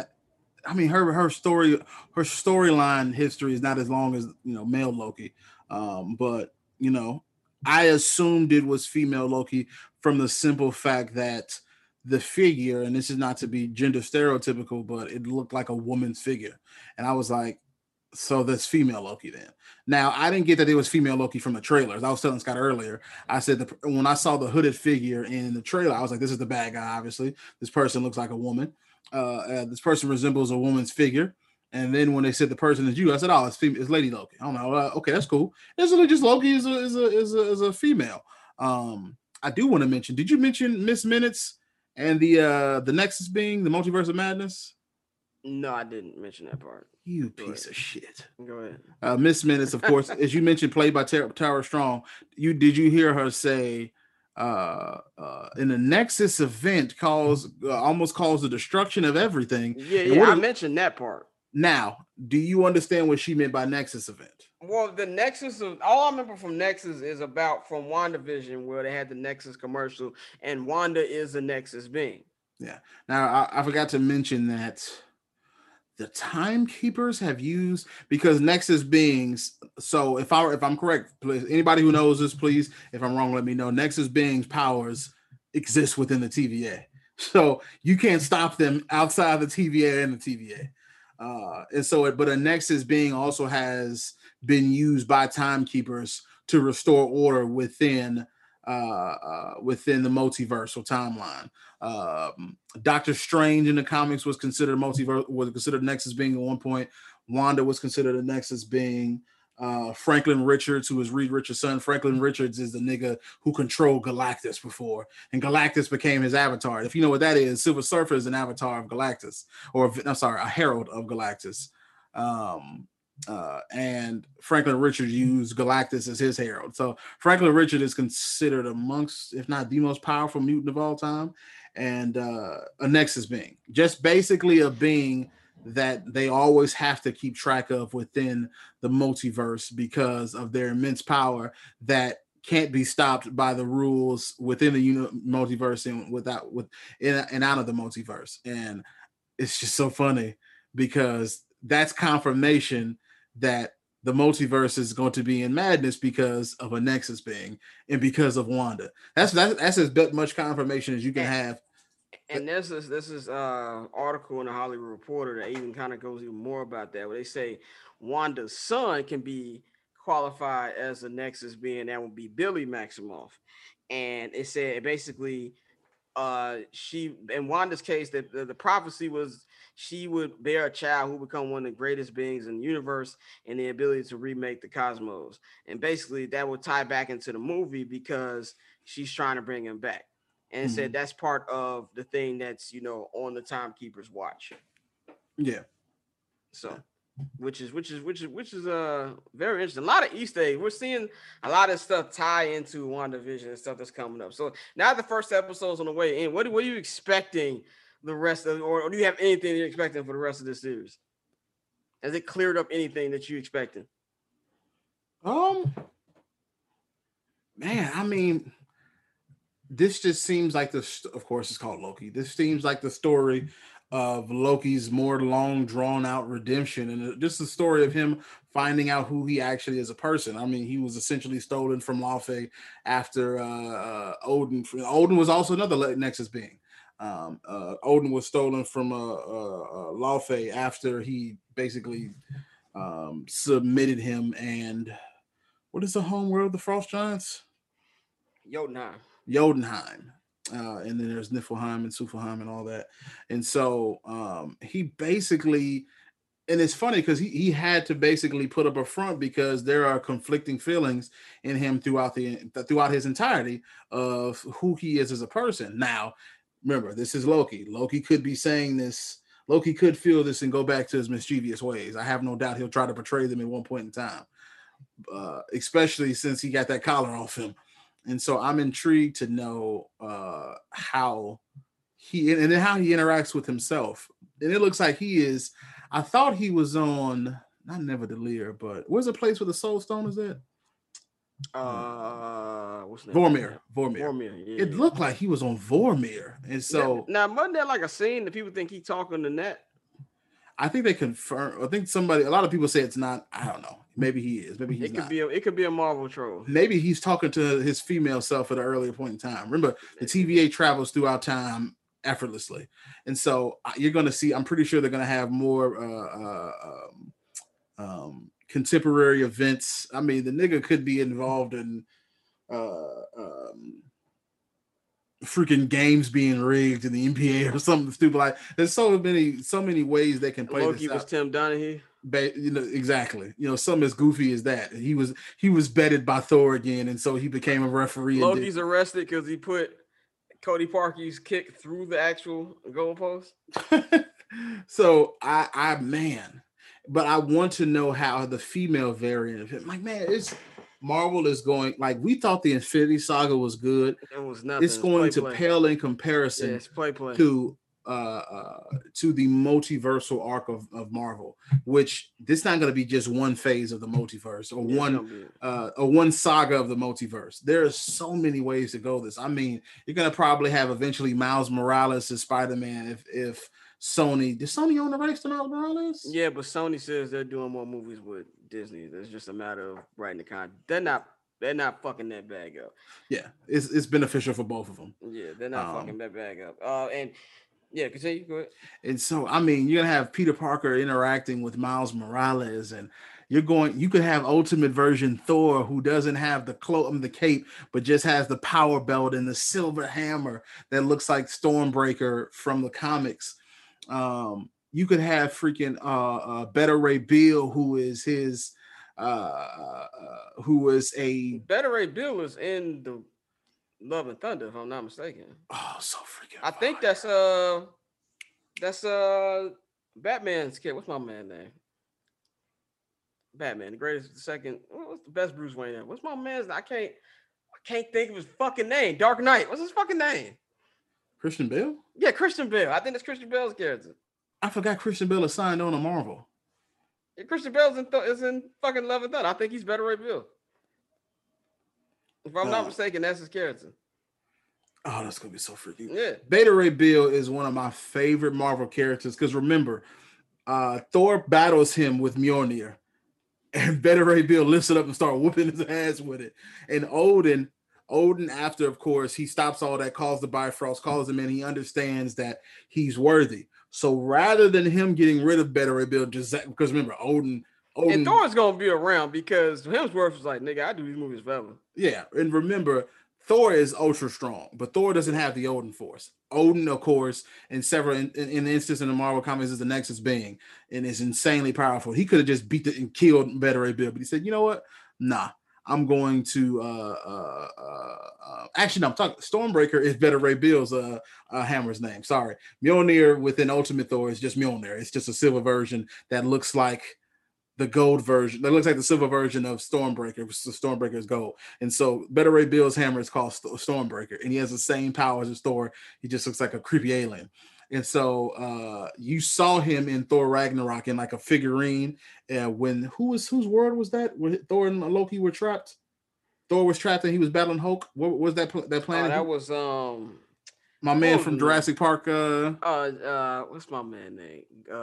storyline history is not as long as male Loki. But I assumed it was female Loki from the simple fact that the figure, and this is not to be gender stereotypical, but it looked like a woman's figure, and I was like, so that's female Loki then. Now, I didn't get that it was female Loki from the trailers. I was telling Scott earlier, I said when I saw the hooded figure in the trailer, I was like, this is the bad guy, obviously. This person looks like a woman. This person resembles a woman's figure. And then when they said the person is you, I said, oh, it's Lady Loki. I don't know. Okay, that's cool. It's really just Loki is a female. I do want to mention, did you mention Miss Minutes and the Nexus being the Multiverse of Madness?
No, I didn't mention that part.
You piece of shit.
Go ahead.
Miss Minutes, of course, as you mentioned, played by Tara Strong. Did you hear her say in the Nexus event almost caused the destruction of everything?
Yeah, I mentioned that part.
Now, do you understand what she meant by Nexus event?
Well, the Nexus all I remember from Nexus is from WandaVision, where they had the Nexus commercial, and Wanda is the Nexus being.
Yeah. Now, I forgot to mention that the Timekeepers have used, because Nexus beings. So if I'm correct, please, anybody who knows this, please, if I'm wrong, let me know. Nexus beings powers exist within the TVA, so you can't stop them outside the TVA and the TVA. But a Nexus being also has been used by Timekeepers to restore order within the multiversal timeline. Doctor Strange in the comics was considered Nexus being at one point. Wanda was considered a Nexus being. Franklin Richards, who is Reed Richards' son. Franklin Richards is the nigga who controlled Galactus before, and Galactus became his avatar. If you know what that is, Silver Surfer is an avatar of Galactus, a herald of Galactus. And Franklin Richards used Galactus as his herald. So Franklin Richards is considered amongst, if not the most powerful mutant of all time, and a Nexus being. Just basically a being that they always have to keep track of within the multiverse because of their immense power that can't be stopped by the rules within the multiverse and out of the multiverse. And it's just so funny because that's confirmation that the multiverse is going to be in madness because of a Nexus being and because of Wanda. That's as much confirmation as you can have.
And this is article in the Hollywood Reporter that even kind of goes even more about that, where they say Wanda's son can be qualified as a Nexus being. That would be Billy Maximoff. And it said basically she, in Wanda's case, that the prophecy was she would bear a child who would become one of the greatest beings in the universe and the ability to remake the cosmos. And basically that would tie back into the movie because she's trying to bring him back. And said that's part of the thing that's on the Timekeepers watch.
Yeah.
So, which is very interesting. A lot of Easter eggs. We're seeing a lot of stuff tie into WandaVision and stuff that's coming up. So now the first episode's on the way in. What are you expecting the rest of, or do you have anything you're expecting for the rest of this series? Has it cleared up anything that you're expecting?
Man, I mean, this just seems like of course it's called Loki. This seems like the story of Loki's more long drawn out redemption, and just the story of him finding out who he actually is a person. I mean, he was essentially stolen from Laufey after Odin. Odin was also another Nexus being. Odin was stolen from Laufey after he basically submitted him. And what is the home world of the Frost Giants? Jotunheim. And then there's Niflheim and Suflheim and all that. And so he basically And it's funny because he had to basically put up a front because there are conflicting feelings in him throughout his entirety of who he is as a person. Now, remember, this is Loki. Loki could be saying this. Loki could feel this and go back to his mischievous ways. I have no doubt he'll try to portray them at one point in time, especially since he got that collar off him. And so I'm intrigued to know how he and then how he interacts with himself. And it looks like he is. I thought he was on not Neverdelir, but where's the place where the Soul Stone is at?
What's that?
Vormir.
Yeah.
It looked like he was on Vormir, and so
now wasn't there like a scene that people think he talking to Net?
I think they confirm. I think a lot of people say it's not. I don't know. Maybe he is. Maybe he's not.
It could be a Marvel troll.
Maybe he's talking to his female self at an earlier point in time. Remember, the TVA travels throughout time effortlessly, and so you're going to see. I'm pretty sure they're going to have more contemporary events. I mean, the nigga could be involved in freaking games being rigged in the NBA or something stupid like. There's so many ways they can play.
Loki
this
was
out.
Tim Donaghy.
Exactly. Something as goofy as that. He was betted by Thor again, and so he became a referee.
Loki's arrested because he put Cody Parkey's kick through the actual goalpost.
So but I want to know how the female variant of him. Like, man, Marvel is going, like, we thought the Infinity Saga was good.
It was nothing.
It's going to pale in comparison to the multiversal arc of Marvel, which this is not going to be just one phase of the multiverse or one saga of the multiverse. There are so many ways to go this. I mean, you're going to probably have eventually Miles Morales as Spider-Man if Sony, did Sony own the rights to Miles Morales?
Yeah, but Sony says they're doing more movies with Disney. It's just a matter of writing the contract. They're not fucking that bag up.
Yeah, it's beneficial for both of them.
Yeah, they're not fucking that bag up. And yeah, continue. Go ahead.
And so, I mean, you're gonna have Peter Parker interacting with Miles Morales, and you could have Ultimate Version Thor, who doesn't have the cape, but just has the power belt and the silver hammer that looks like Stormbreaker from the comics. You could have freaking Beta Ray Bill, who is his who was a
Beta Ray Bill is in the Love and Thunder, if I'm not mistaken.
Oh, so freaking
I think that's Batman's kid. What's my man's name? Batman, the greatest, the second. What's the best Bruce Wayne? What's my man's? I can't think of his fucking name. Dark Knight. What's his fucking name?
Christian Bale?
Yeah, Christian Bale. I think that's Christian Bale's character.
I forgot Christian Bale is signed on to Marvel.
Yeah, Christian Bale is in fucking Love and Thunder. I think he's Beta Ray Bill. If I'm not mistaken, that's his character.
Oh, that's gonna be so freaky.
Yeah.
Beta Ray Bill is one of my favorite Marvel characters because remember, Thor battles him with Mjolnir, and Beta Ray Bill lifts it up and starts whooping his ass with it. And Odin, after, of course, he stops all that, calls the Bifrost, calls him in. He understands that he's worthy. So rather than him getting rid of Beta Ray Bill, just because remember, Odin
and Thor's gonna be around because Hemsworth was like, nigga, I do these movies forever.
Yeah, and remember, Thor is ultra strong, but Thor doesn't have the Odin force. Odin, of course, in the instance in the Marvel comics, is the Nexus being and is insanely powerful. He could have just beat and killed Beta Ray Bill, but he said, you know what? Nah, I'm going to actually, no, I'm talking Stormbreaker is Beta Ray Bill's hammer's name. Sorry. Mjolnir within Ultimate Thor is just Mjolnir. It's just a silver version that looks like the gold version. That looks like the silver version of Stormbreaker. So Stormbreaker is gold. And so Beta Ray Bill's hammer is called Stormbreaker. And he has the same powers as Thor. He just looks like a creepy alien. And so you saw him in Thor Ragnarok in like a figurine. When whose world was that? When Thor and Loki were trapped? Thor was trapped and he was battling Hulk. What was that planet?
That was
my man from Jurassic Park.
What's my man's name?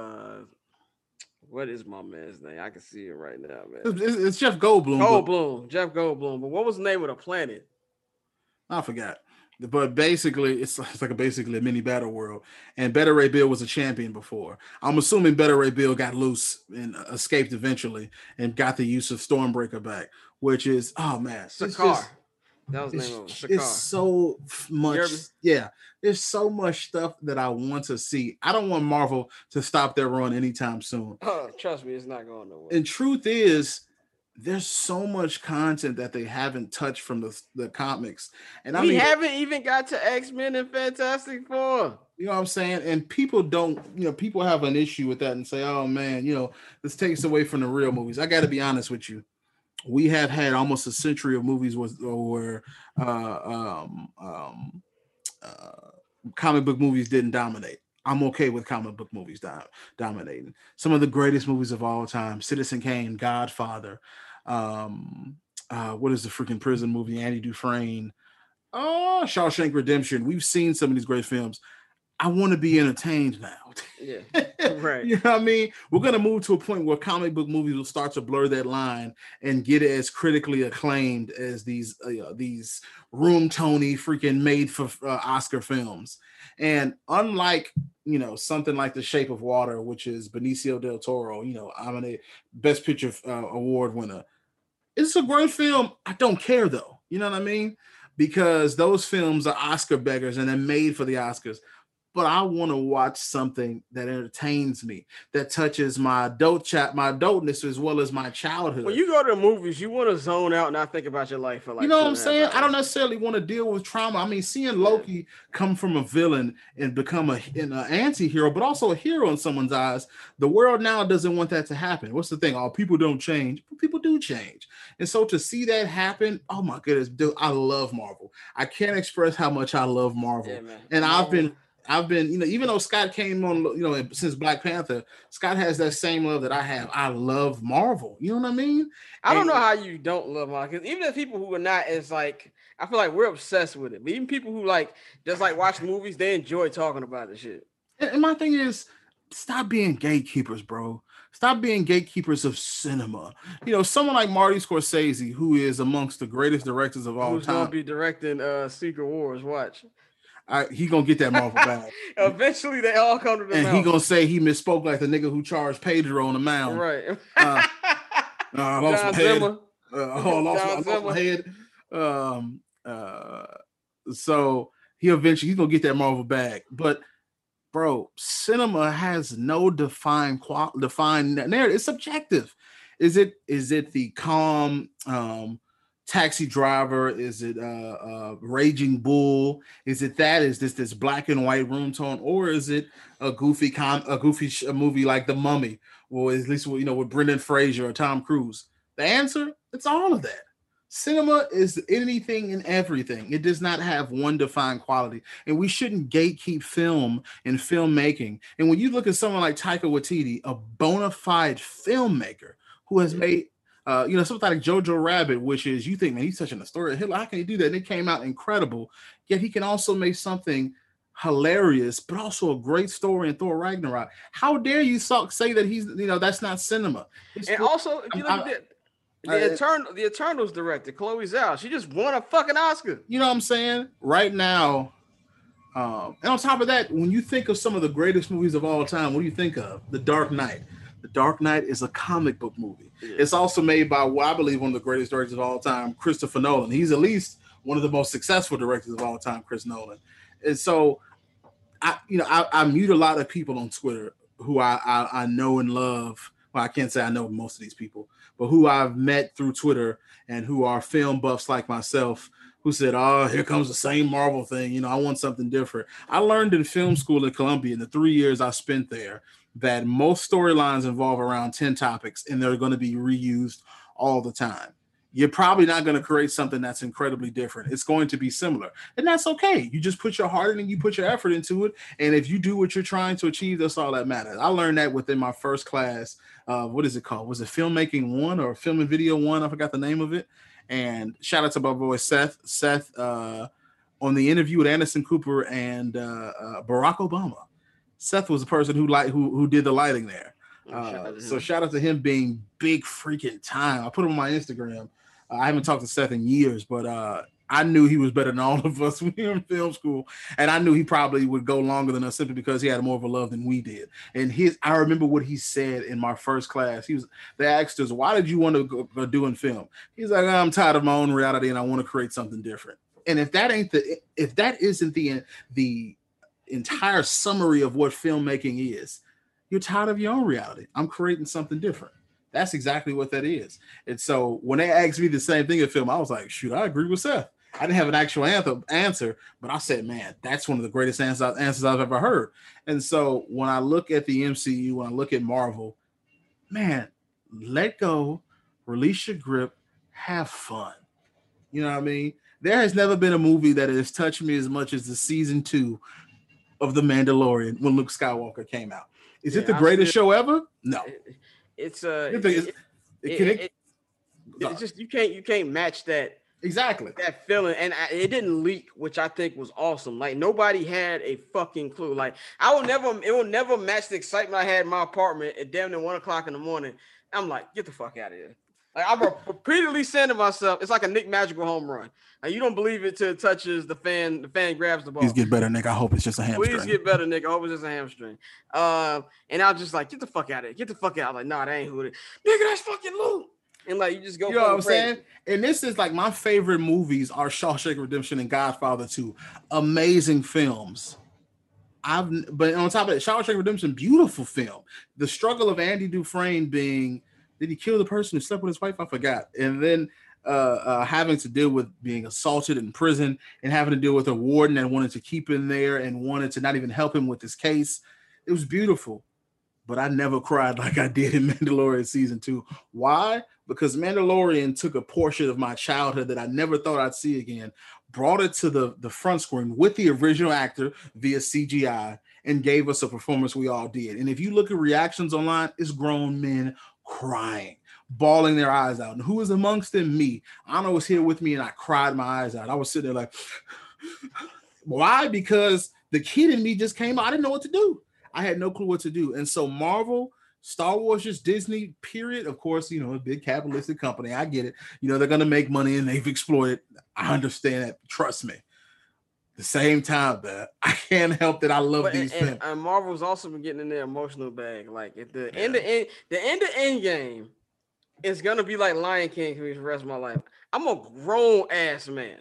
What is my man's name? I can see it right now, man.
It's Jeff Goldblum.
Jeff Goldblum. But what was the name of the planet?
I forgot. But basically, it's like basically a mini battle world. And Beta Ray Bill was a champion before. I'm assuming Beta Ray Bill got loose and escaped eventually and got the use of Stormbreaker back, which is, oh man.
Sakaar. That was the name of it.
It's
Shakar.
so much.
Hear me?
Yeah, there's so much stuff that I want to see. I don't want Marvel to stop their run anytime soon.
Oh, trust me, it's not going nowhere.
And truth is, there's so much content that they haven't touched from the comics. And
we haven't even got to X-Men and Fantastic Four.
You know what I'm saying? And people don't, people have an issue with that and say, oh man, this takes away from the real movies. I got to be honest with you. We have had almost a century of movies where comic book movies didn't dominate. I'm okay with comic book movies dominating. Some of the greatest movies of all time: Citizen Kane, Godfather. What is the freaking prison movie? Andy Dufresne. Shawshank Redemption. We've seen some of these great films. I want to be entertained now.
Yeah, right.
You know what I mean? We're going to move to a point where comic book movies will start to blur that line and get as critically acclaimed as these room Tony freaking made for Oscar films. And unlike, something like The Shape of Water, which is Benicio del Toro, I'm a Best Picture award winner. It's a great film. I don't care though. You know what I mean? Because those films are Oscar beggars and they're made for the Oscars. But I want to watch something that entertains me, that touches my adultness as well as my childhood.
When you go to the movies, you want to zone out and not think about your life for like.
You know what I'm saying? I don't necessarily want to deal with trauma. I mean, seeing Loki come from a villain and become an anti-hero, but also a hero in someone's eyes. The world now doesn't want that to happen. What's the thing? Oh, people don't change. People do change. And so to see that happen, oh my goodness, dude, I love Marvel. I can't express how much I love Marvel. Yeah, and Marvel. I've been, even though Scott came on, since Black Panther, Scott has that same love that I have. I love Marvel. You know what I mean?
I don't know how you don't love Marvel. Because even the people who are not as like, I feel like we're obsessed with it. But even people who just watch movies, they enjoy talking about the shit.
And my thing is, stop being gatekeepers, bro. Stop being gatekeepers of cinema. Someone like Marty Scorsese, who is amongst the greatest directors of all time. Who's
going to be directing Secret Wars. Watch.
He gonna get that Marvel back.
Eventually, they all come to the
and he gonna say he misspoke like the nigga who charged Pedro on the mound.
Right.
I lost my head. I lost my head. So he's gonna get that Marvel back. But bro, cinema has no defined narrative. It's subjective. Is it the calm Taxi Driver? Is it Raging Bull? Is it that? Is this black and white room tone, or is it a goofy movie like The Mummy, or at least with Brendan Fraser or Tom Cruise? The answer: it's all of that. Cinema is anything and everything. It does not have one defined quality, and we shouldn't gatekeep film and filmmaking. And when you look at someone like Taika Waititi, a bona fide filmmaker who has made something like Jojo Rabbit, which is, you think, man, he's touching the story of Hitler. How can he do that? And it came out incredible. Yet he can also make something hilarious, but also a great story in Thor Ragnarok. How dare you say that he's, that's not cinema?
Also, if you look at the Eternals director, Chloe Zhao, she just won a fucking Oscar.
You know what I'm saying? Right now. And on top of that, when you think of some of the greatest movies of all time, what do you think of? The Dark Knight. The Dark Knight is a comic book movie. Yeah. It's also made by what I believe one of the greatest directors of all time, Christopher Nolan. He's at least one of the most successful directors of all time, Chris Nolan. And so, I mute a lot of people on Twitter who I know and love. Well, I can't say I know most of these people, but who I've met through Twitter and who are film buffs like myself, who said, "Oh, here comes the same Marvel thing. I want something different." I learned in film school at Columbia in the 3 years I spent there that most storylines involve around 10 topics and they're going to be reused all the time. You're probably not going to create something that's incredibly different. It's going to be similar, and that's okay. You just put your heart in and you put your effort into it. And if you do what you're trying to achieve, that's all that matters. I learned that within my first class. What is it called? Was it Filmmaking 1 or Film and Video 1? I forgot the name of it. And shout out to my boy Seth. On the interview with Anderson Cooper and Barack Obama, Seth was the person who did the lighting there. So shout out to him being big freaking time. I put him on my Instagram. I haven't talked to Seth in years, but I knew he was better than all of us when we were in film school, and I knew he probably would go longer than us simply because he had more of a love than we did. And I remember what he said in my first class. They asked us, "Why did you want to go doing film?" He's like, "I'm tired of my own reality, and I want to create something different." And if that isn't the entire summary of what filmmaking is, you're tired of your own reality. I'm creating something different. That's exactly what that is. And so when they asked me the same thing in film, I was like, shoot, I agree with Seth. I didn't have an actual answer, but I said, man, that's one of the greatest answers I've ever heard. And so when I look at the MCU, when I look at Marvel, man, let go, release your grip, have fun. You know what I mean? There has never been a movie that has touched me as much as the season 2 of The Mandalorian when Luke Skywalker came out. Is it the greatest show ever? No.
It's just you can't match that.
Exactly.
That feeling, and it didn't leak, which I think was awesome. Like nobody had a fucking clue. Like it will never match the excitement I had in my apartment at damn near 1 o'clock in the morning. I'm like, get the fuck out of here. Like I'm repeatedly saying to myself, it's like a Nick Magical home run. Like, you don't believe it till it touches the fan. The fan grabs the ball.
Please get better, Nick. I hope it's just a hamstring.
Please get better, Nick. I hope it's just a hamstring. And I was just like, get the fuck out of here. Get the fuck out. I'm like, nah, that ain't who it is. Nigga, that's fucking Luke. And like you just go.
You know what I'm saying? And this is like my favorite movies are Shawshank Redemption and Godfather 2. Amazing films. But on top of that, Shawshank Redemption, beautiful film. The struggle of Andy Dufresne being, did he kill the person who slept with his wife? I forgot. And then having to deal with being assaulted in prison and having to deal with a warden that wanted to keep him there and wanted to not even help him with his case. It was beautiful. But I never cried like I did in Mandalorian season 2. Why? Because Mandalorian took a portion of my childhood that I never thought I'd see again, brought it to the front screen with the original actor via CGI, and gave us a performance we all did. And if you look at reactions online, it's grown men crying, bawling their eyes out. And who is amongst them? Me. Anna was here with me, and I cried my eyes out. I was sitting there like, why? Because the kid in me just came out. I didn't know what to do. I had no clue what to do. And so Marvel, Star Wars, just Disney, period. Of course, you know, a big capitalistic company. I get it. You know, they're going to make money and they've exploited. I understand that. Trust me. At the same time, man, I can't help that I love these films.
And Marvel's also been getting in their emotional bag. Like at the end of Endgame, it's going to be like Lion King for the rest of my life. I'm a grown ass man.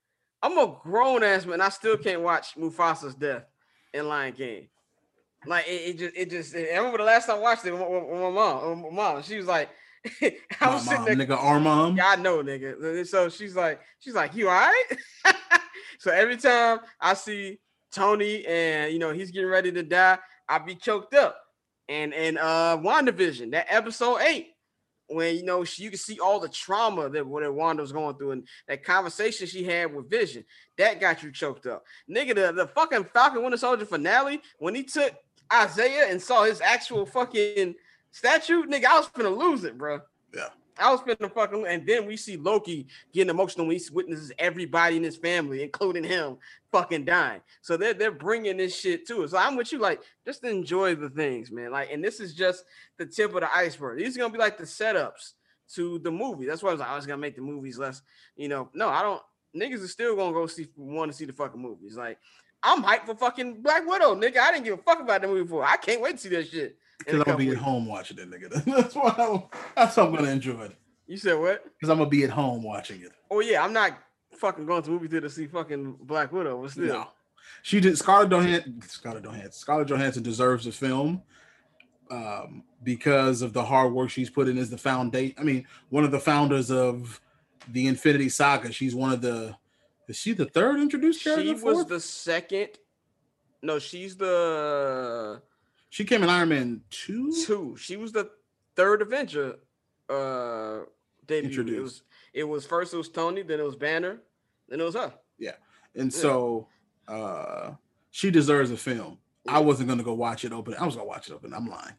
I still can't watch Mufasa's death in Lion King. Like it just. I remember the last time I watched it with my mom. She was like, I was sitting there,
nigga, our mom.
Yeah, I know, nigga. So she's like, you all right? So every time I see Tony and he's getting ready to die, I be choked up. And WandaVision, that episode 8, when you can see all the trauma that Wanda was going through, and that conversation she had with Vision, that got you choked up, nigga. The fucking Falcon Winter Soldier finale, when he took Isaiah and saw his actual fucking statue, nigga, I was finna lose it, bro.
Yeah,
I was finna fucking. And then we see Loki getting emotional when he witnesses everybody in his family, including him, fucking dying. So they're bringing this shit to us. So I'm with you, like, just enjoy the things, man. Like, and this is just the tip of the iceberg. These are gonna be like the setups to the movie. That's why I was like, I was gonna make the movies less. No, I don't. Niggas are still gonna go want to see the fucking movies. Like, I'm hyped for fucking Black Widow, nigga. I didn't give a fuck about the movie before. I can't wait to see that shit.
Because I'm gonna be at home watching it, nigga. That's why I'm gonna enjoy it.
You said what?
Because I'm gonna be at home watching it.
Oh yeah, I'm not fucking going to movie theater to see fucking Black Widow, but still.
No. She did. Scarlett Johansson deserves the film because of the hard work she's put in as the foundation. I mean, one of the founders of the Infinity Saga. She's one of the. Is she the third introduced character?
She was the second. No, she's the.
She came in Iron Man 2.
She was the third Avenger debut.
Introduced.
It was first it was Tony, then it was Banner, then it was her.
Yeah. And so she deserves a film. I wasn't gonna go watch it open. I was gonna watch it open. I'm lying.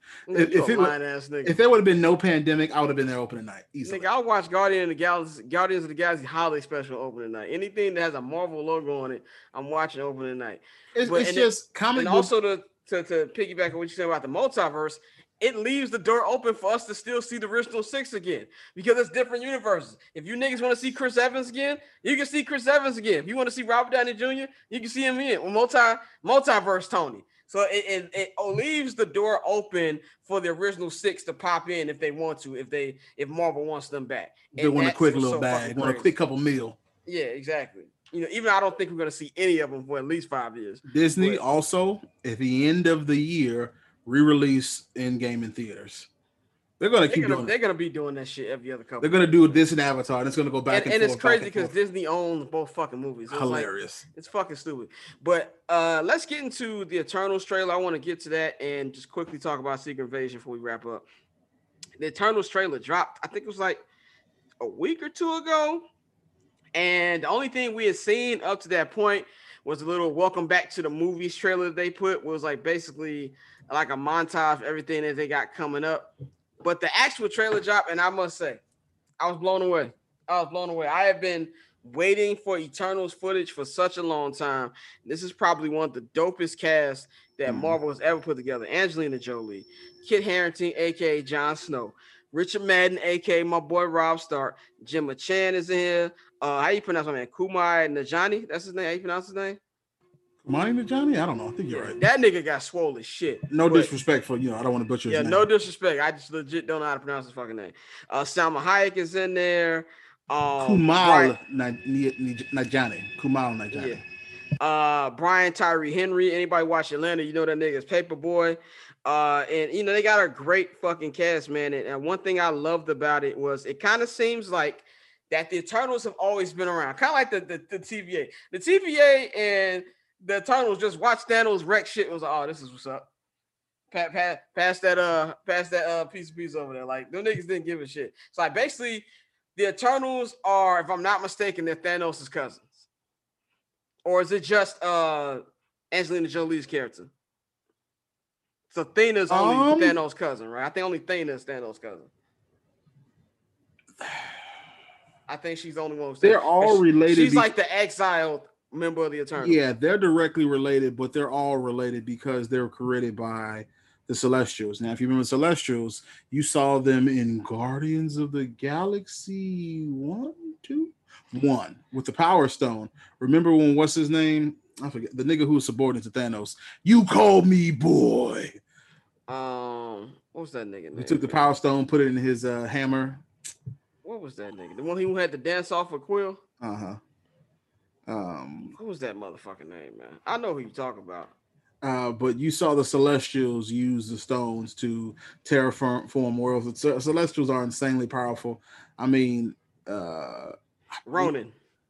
If there would have been no pandemic, I would have been there opening night. Easily.
Nigga, I'll watch Guardians of the Galaxy holiday special opening night. Anything that has a Marvel logo on it, I'm watching opening night.
It's just comic.
And also to piggyback on what you said about the multiverse, it leaves the door open for us to still see the original six again because it's different universes. If you niggas want to see Chris Evans again, you can see Chris Evans again. If you want to see Robert Downey Jr., you can see him again with multiverse Tony. So it leaves the door open for the original six to pop in if they want to, if Marvel wants them back.
They want a quick little bag, want a quick couple meal.
Yeah, exactly. Even I don't think we're going to see any of them for at least 5 years.
Disney also, at the end of the year, re-release Endgame in theaters. They're going to keep doing it.
They're going to be doing that shit every other couple.
They're going to do this in Avatar, and it's going to go back and forth.
And it's crazy because Disney owns both fucking movies. It's
hilarious.
It's fucking stupid. But let's get into the Eternals trailer. I want to get to that and just quickly talk about Secret Invasion before we wrap up. The Eternals trailer dropped, I think it was like a week or two ago. And the only thing we had seen up to that point was a little welcome back to the movies trailer that they put, was like basically like a montage of everything that they got coming up. But the actual trailer dropped, and I must say, I was blown away. I have been waiting for Eternals footage for such a long time. This is probably one of the dopest casts that Marvel has ever put together. Angelina Jolie, Kit Harington, aka Jon Snow, Richard Madden, aka my boy Rob Stark, Gemma Chan is in here. How you pronounce my man? Kumail Nanjiani? That's his name. How you pronounce his name?
Kumail Nanjiani? I don't know. I think you're right.
That nigga got swole as shit.
No disrespect for, I don't want to butcher his name.
No disrespect. I just legit don't know how to pronounce his fucking name. Salma Hayek is in there.
Kumail Nanjiani. Kumail Nanjiani.
Yeah. Brian Tyree Henry. Anybody watch Atlanta, you know that nigga's Paperboy. And they got a great fucking cast, man. And one thing I loved about it was it kind of seems like that the Eternals have always been around, kind of like the TVA. The TVA and the Eternals just watched Thanos wreck shit. It was like, oh, this is what's up. Pass that piece over there. Like, them niggas didn't give a shit. So like basically, the Eternals are, if I'm not mistaken, they're Thanos' cousins. Or is it just Angelina Jolie's character? So Thena's only Thanos' cousin, right? I think only Thena is Thanos' cousin. I think she's the only one.
They're all related.
She's like the exiled member of the Eternals.
Yeah, they're directly related, but they're all related because they're created by the Celestials. Now, if you remember Celestials, you saw them in Guardians of the Galaxy 1 with the Power Stone. Remember when, what's his name? I forget. The nigga who was subordinate to Thanos. You called me boy.
What was that nigga name?
He took the Power Stone, put it in his hammer.
What was that nigga? The one who had to dance off with Quill?
Uh-huh.
What was that motherfucking name, man? I know who you talk about.
But you saw the Celestials use the stones to terraform worlds. The Celestials are insanely powerful. I mean,
Ronan.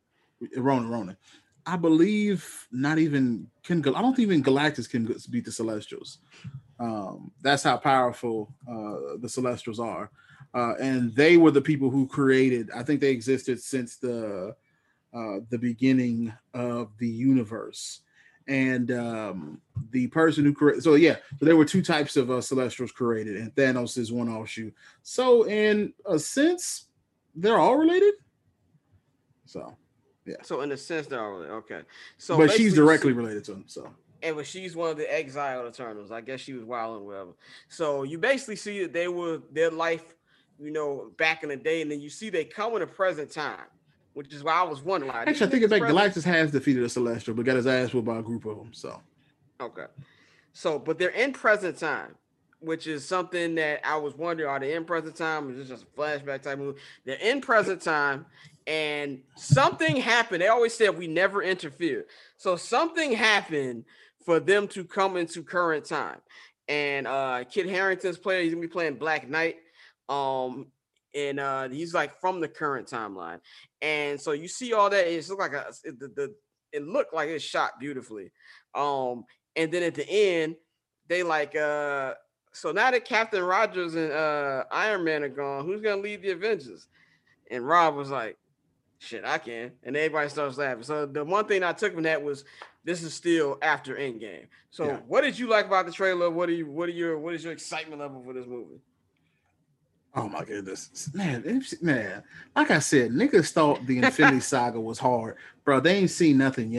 I believe not even I don't think even Galactus can beat the Celestials. That's how powerful the Celestials are. And they were the people who created, I think they existed since the beginning of the universe. And the person who created, so there were two types of Celestials created, and Thanos is one offshoot. So in a sense, they're all related. So, yeah.
So in a sense, they're all related. Okay. So,
but she's directly related to him. So.
And when she's one of the exiled Eternals, I guess she was wild and whatever. So you basically see that they were their life, back in the day, and then you see they come in the present time, which is why I was wondering. Like,
actually, I think it's like Galactus has defeated a Celestial, but got his ass whooped by a group of them. So,
okay. So, but they're in present time, which is something that I was wondering: are they in present time? Or is this just a flashback type movie? They're in present time, and something happened. They always said we never interfere. So something happened for them to come into current time. And Kit Harington's player, he's gonna be playing Black Knight. And he's like from the current timeline. And so you see all that. It looked like it's shot beautifully. And then at the end, they so now that Captain Rogers and Iron Man are gone, who's gonna lead the Avengers? And Rob was like, shit, I can. And everybody starts laughing. So the one thing I took from that was this is still after Endgame. So what did you like about the trailer? What is your excitement level for this movie?
Oh my goodness, man! Like I said, niggas thought the Infinity Saga was hard, bro. They ain't seen nothing yet.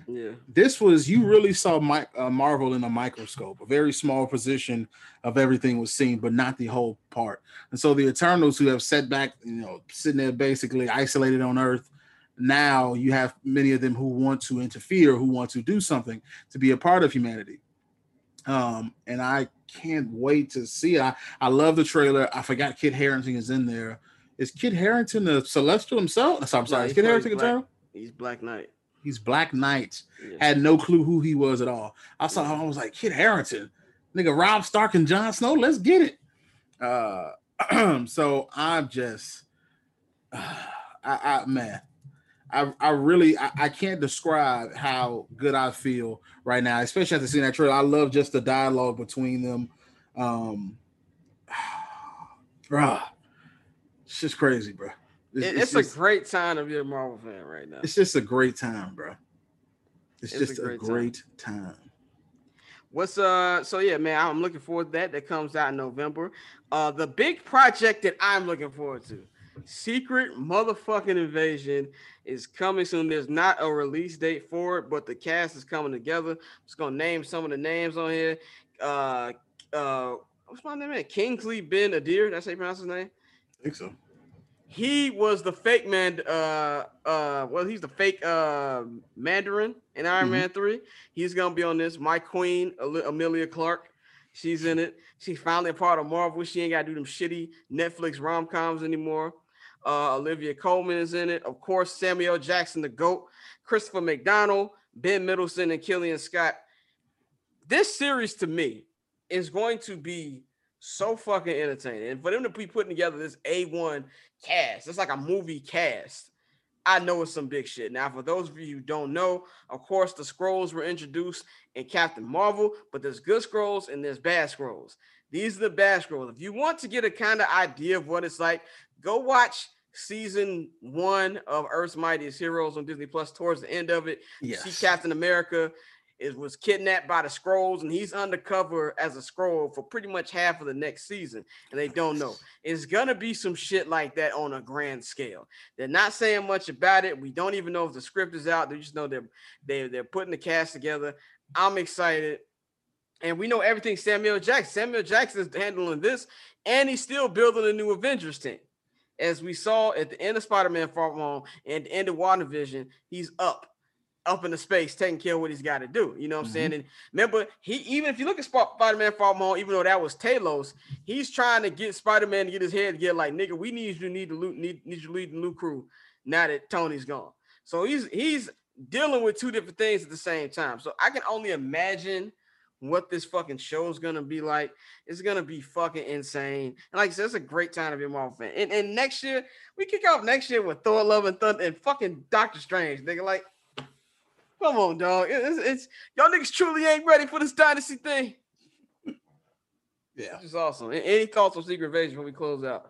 Yeah.
This was, you really saw Marvel in a microscope, a very small position of everything was seen, but not the whole part. And so the Eternals, who have set back, sitting there basically isolated on Earth, now you have many of them who want to interfere, who want to do something to be a part of humanity. And I can't wait to see it. I love the trailer. I forgot Kit Harington is in there. Is Kit Harington the Celestial himself? I'm sorry. Is Kit Harington Eternal?
He's Black Knight.
He's Black Knight.
Yeah.
Had no clue who he was at all. I saw him. I was like, Kit Harington, nigga, Rob Stark and Jon Snow. Let's get it. So I'm just, man, I really can't describe how good I feel right now, especially after seeing that trailer. I love just the dialogue between them. It's just crazy, bro.
It's just a great time to be a Marvel fan right now.
It's just a great time, bro. It's just a great time.
So yeah, man, I'm looking forward to that. That comes out in November. The big project that I'm looking forward to, Secret motherfucking Invasion, is coming soon. There's not a release date for it, but the cast is coming together. I'm just gonna name some of the names on here. What's my name? Kingsley Ben Adir. That's how you pronounce his name?
I think so.
He was the fake man. He's the fake Mandarin in Iron Man 3. He's gonna be on this. My queen, Emilia Clarke, she's in it. She's finally a part of Marvel. She ain't gotta do them shitty Netflix rom-coms anymore. Olivia Colman is in it. Of course, Samuel Jackson, the GOAT, Christopher McDonald, Ben Mendelsohn, and Killian Scott. This series to me is going to be so fucking entertaining. And for them to be putting together this A1 cast, it's like a movie cast. I know it's some big shit. Now, for those of you who don't know, of course, the Skrulls were introduced in Captain Marvel, but there's good Skrulls and there's bad Skrulls. These are the bad Skrulls. If you want to get a kind of idea of what it's like, go watch season 1 of Earth's Mightiest Heroes on Disney Plus. Towards the end of it, you see Captain America was kidnapped by the Skrulls, and he's undercover as a Skrull for pretty much half of the next season, and they don't know. It's gonna be some shit like that on a grand scale. They're not saying much about it. We don't even know if the script is out. They just know they're putting the cast together. I'm excited, and we know everything. Samuel Jackson is handling this, and he's still building a new Avengers team. As we saw at the end of Spider-Man Far From Home and the end of WandaVision, he's up into space, taking care of what he's got to do. You know what I'm saying? And remember, even if you look at Spider-Man Far From Home, even though that was Talos, he's trying to get Spider-Man to get his head together. Like, nigga, we need you to lead the new crew now that Tony's gone. So he's dealing with two different things at the same time. So I can only imagine what this fucking show is gonna be like. It's gonna be fucking insane. And like I said, it's a great time to be a Marvel fan. And next year, we kick off next year with Thor: Love and Thunder and fucking Doctor Strange, nigga. Like, come on, dog. It's y'all niggas truly ain't ready for this dynasty thing. Yeah, it's just awesome. Any thoughts on Secret Invasion before we close out?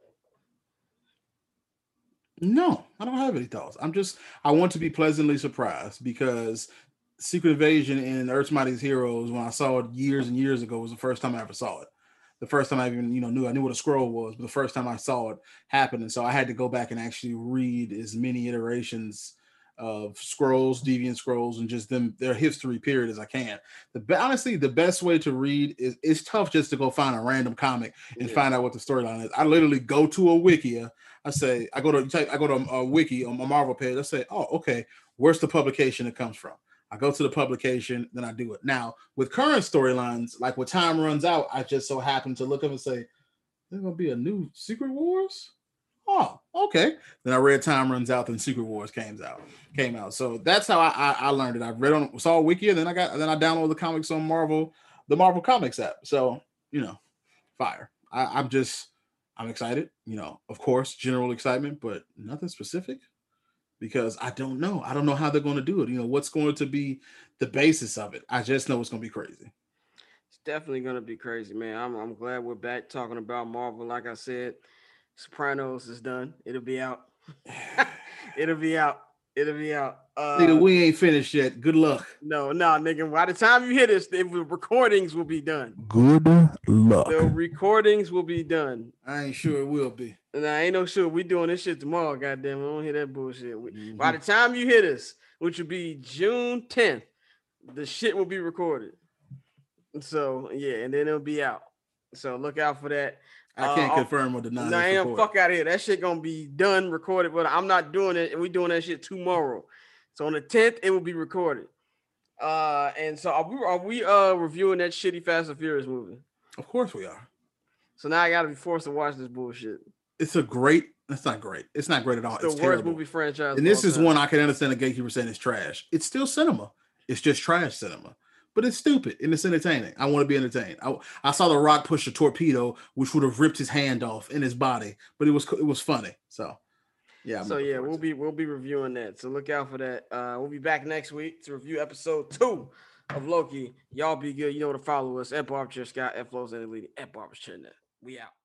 No, I don't have any thoughts. I want to be pleasantly surprised, because Secret Invasion in Earth's Mightiest Heroes, when I saw it years and years ago, was the first time I ever saw it. The first time I even knew what a Skrull was, but the first time I saw it happen. And so I had to go back and actually read as many iterations of Skrulls, Deviant Skrulls, and just their history period as I can. Honestly, the best way to read is, it's tough just to go find a random comic and find out what the storyline is. I literally go to a wiki. I go to a wiki on my Marvel page. I say, oh, okay, where's the publication it comes from? I go to the publication, then I do it. Now, with current storylines, like when time runs out, I just so happen to look up and say, there's going to be a new Secret Wars? Oh, okay. Then I read Time Runs Out, then Secret Wars came out. So that's how I learned it. I saw a wiki, and then I downloaded the comics on the Marvel Comics app. So, fire. I'm excited, of course, general excitement, but nothing specific. Because I don't know. I don't know how they're going to do it. What's going to be the basis of it. I just know it's going to be crazy.
It's definitely going to be crazy, man. I'm glad we're back talking about Marvel. Like I said, Sopranos is done. It'll be out. It'll be out.
Nigga, we ain't finished yet. Good luck.
No, nigga. By the time you hear this, the recordings will be done.
Good luck.
The recordings will be done.
I ain't sure it will be.
And I ain't no sure. We doing this shit tomorrow, goddamn. I don't hear that bullshit. By the time you hear this, which will be June 10th. The shit will be recorded. So yeah, and then it'll be out. So look out for that.
I can't confirm or deny.
No, fuck out of here. That shit gonna be done, recorded, but I'm not doing it, and we doing that shit tomorrow. So on the 10th, it will be recorded. And so are we reviewing that shitty Fast and Furious movie?
Of course we are.
So now I gotta be forced to watch this bullshit.
It's a great. It's not great. It's not great at all.
It's
the
worst
terrible.
movie franchise.
And this is one I can understand the gatekeeper saying it's trash. It's still cinema. It's just trash cinema. But it's stupid and it's entertaining. I want to be entertained. I saw The Rock push a torpedo, which would have ripped his hand off in his body, but it was funny. So yeah.
We'll be reviewing that. So look out for that. We'll be back next week to review episode 2 of Loki. Y'all be good. You know where to follow us at Barberchair Scott, at Flows and Elite, at Barberchair Net. We out.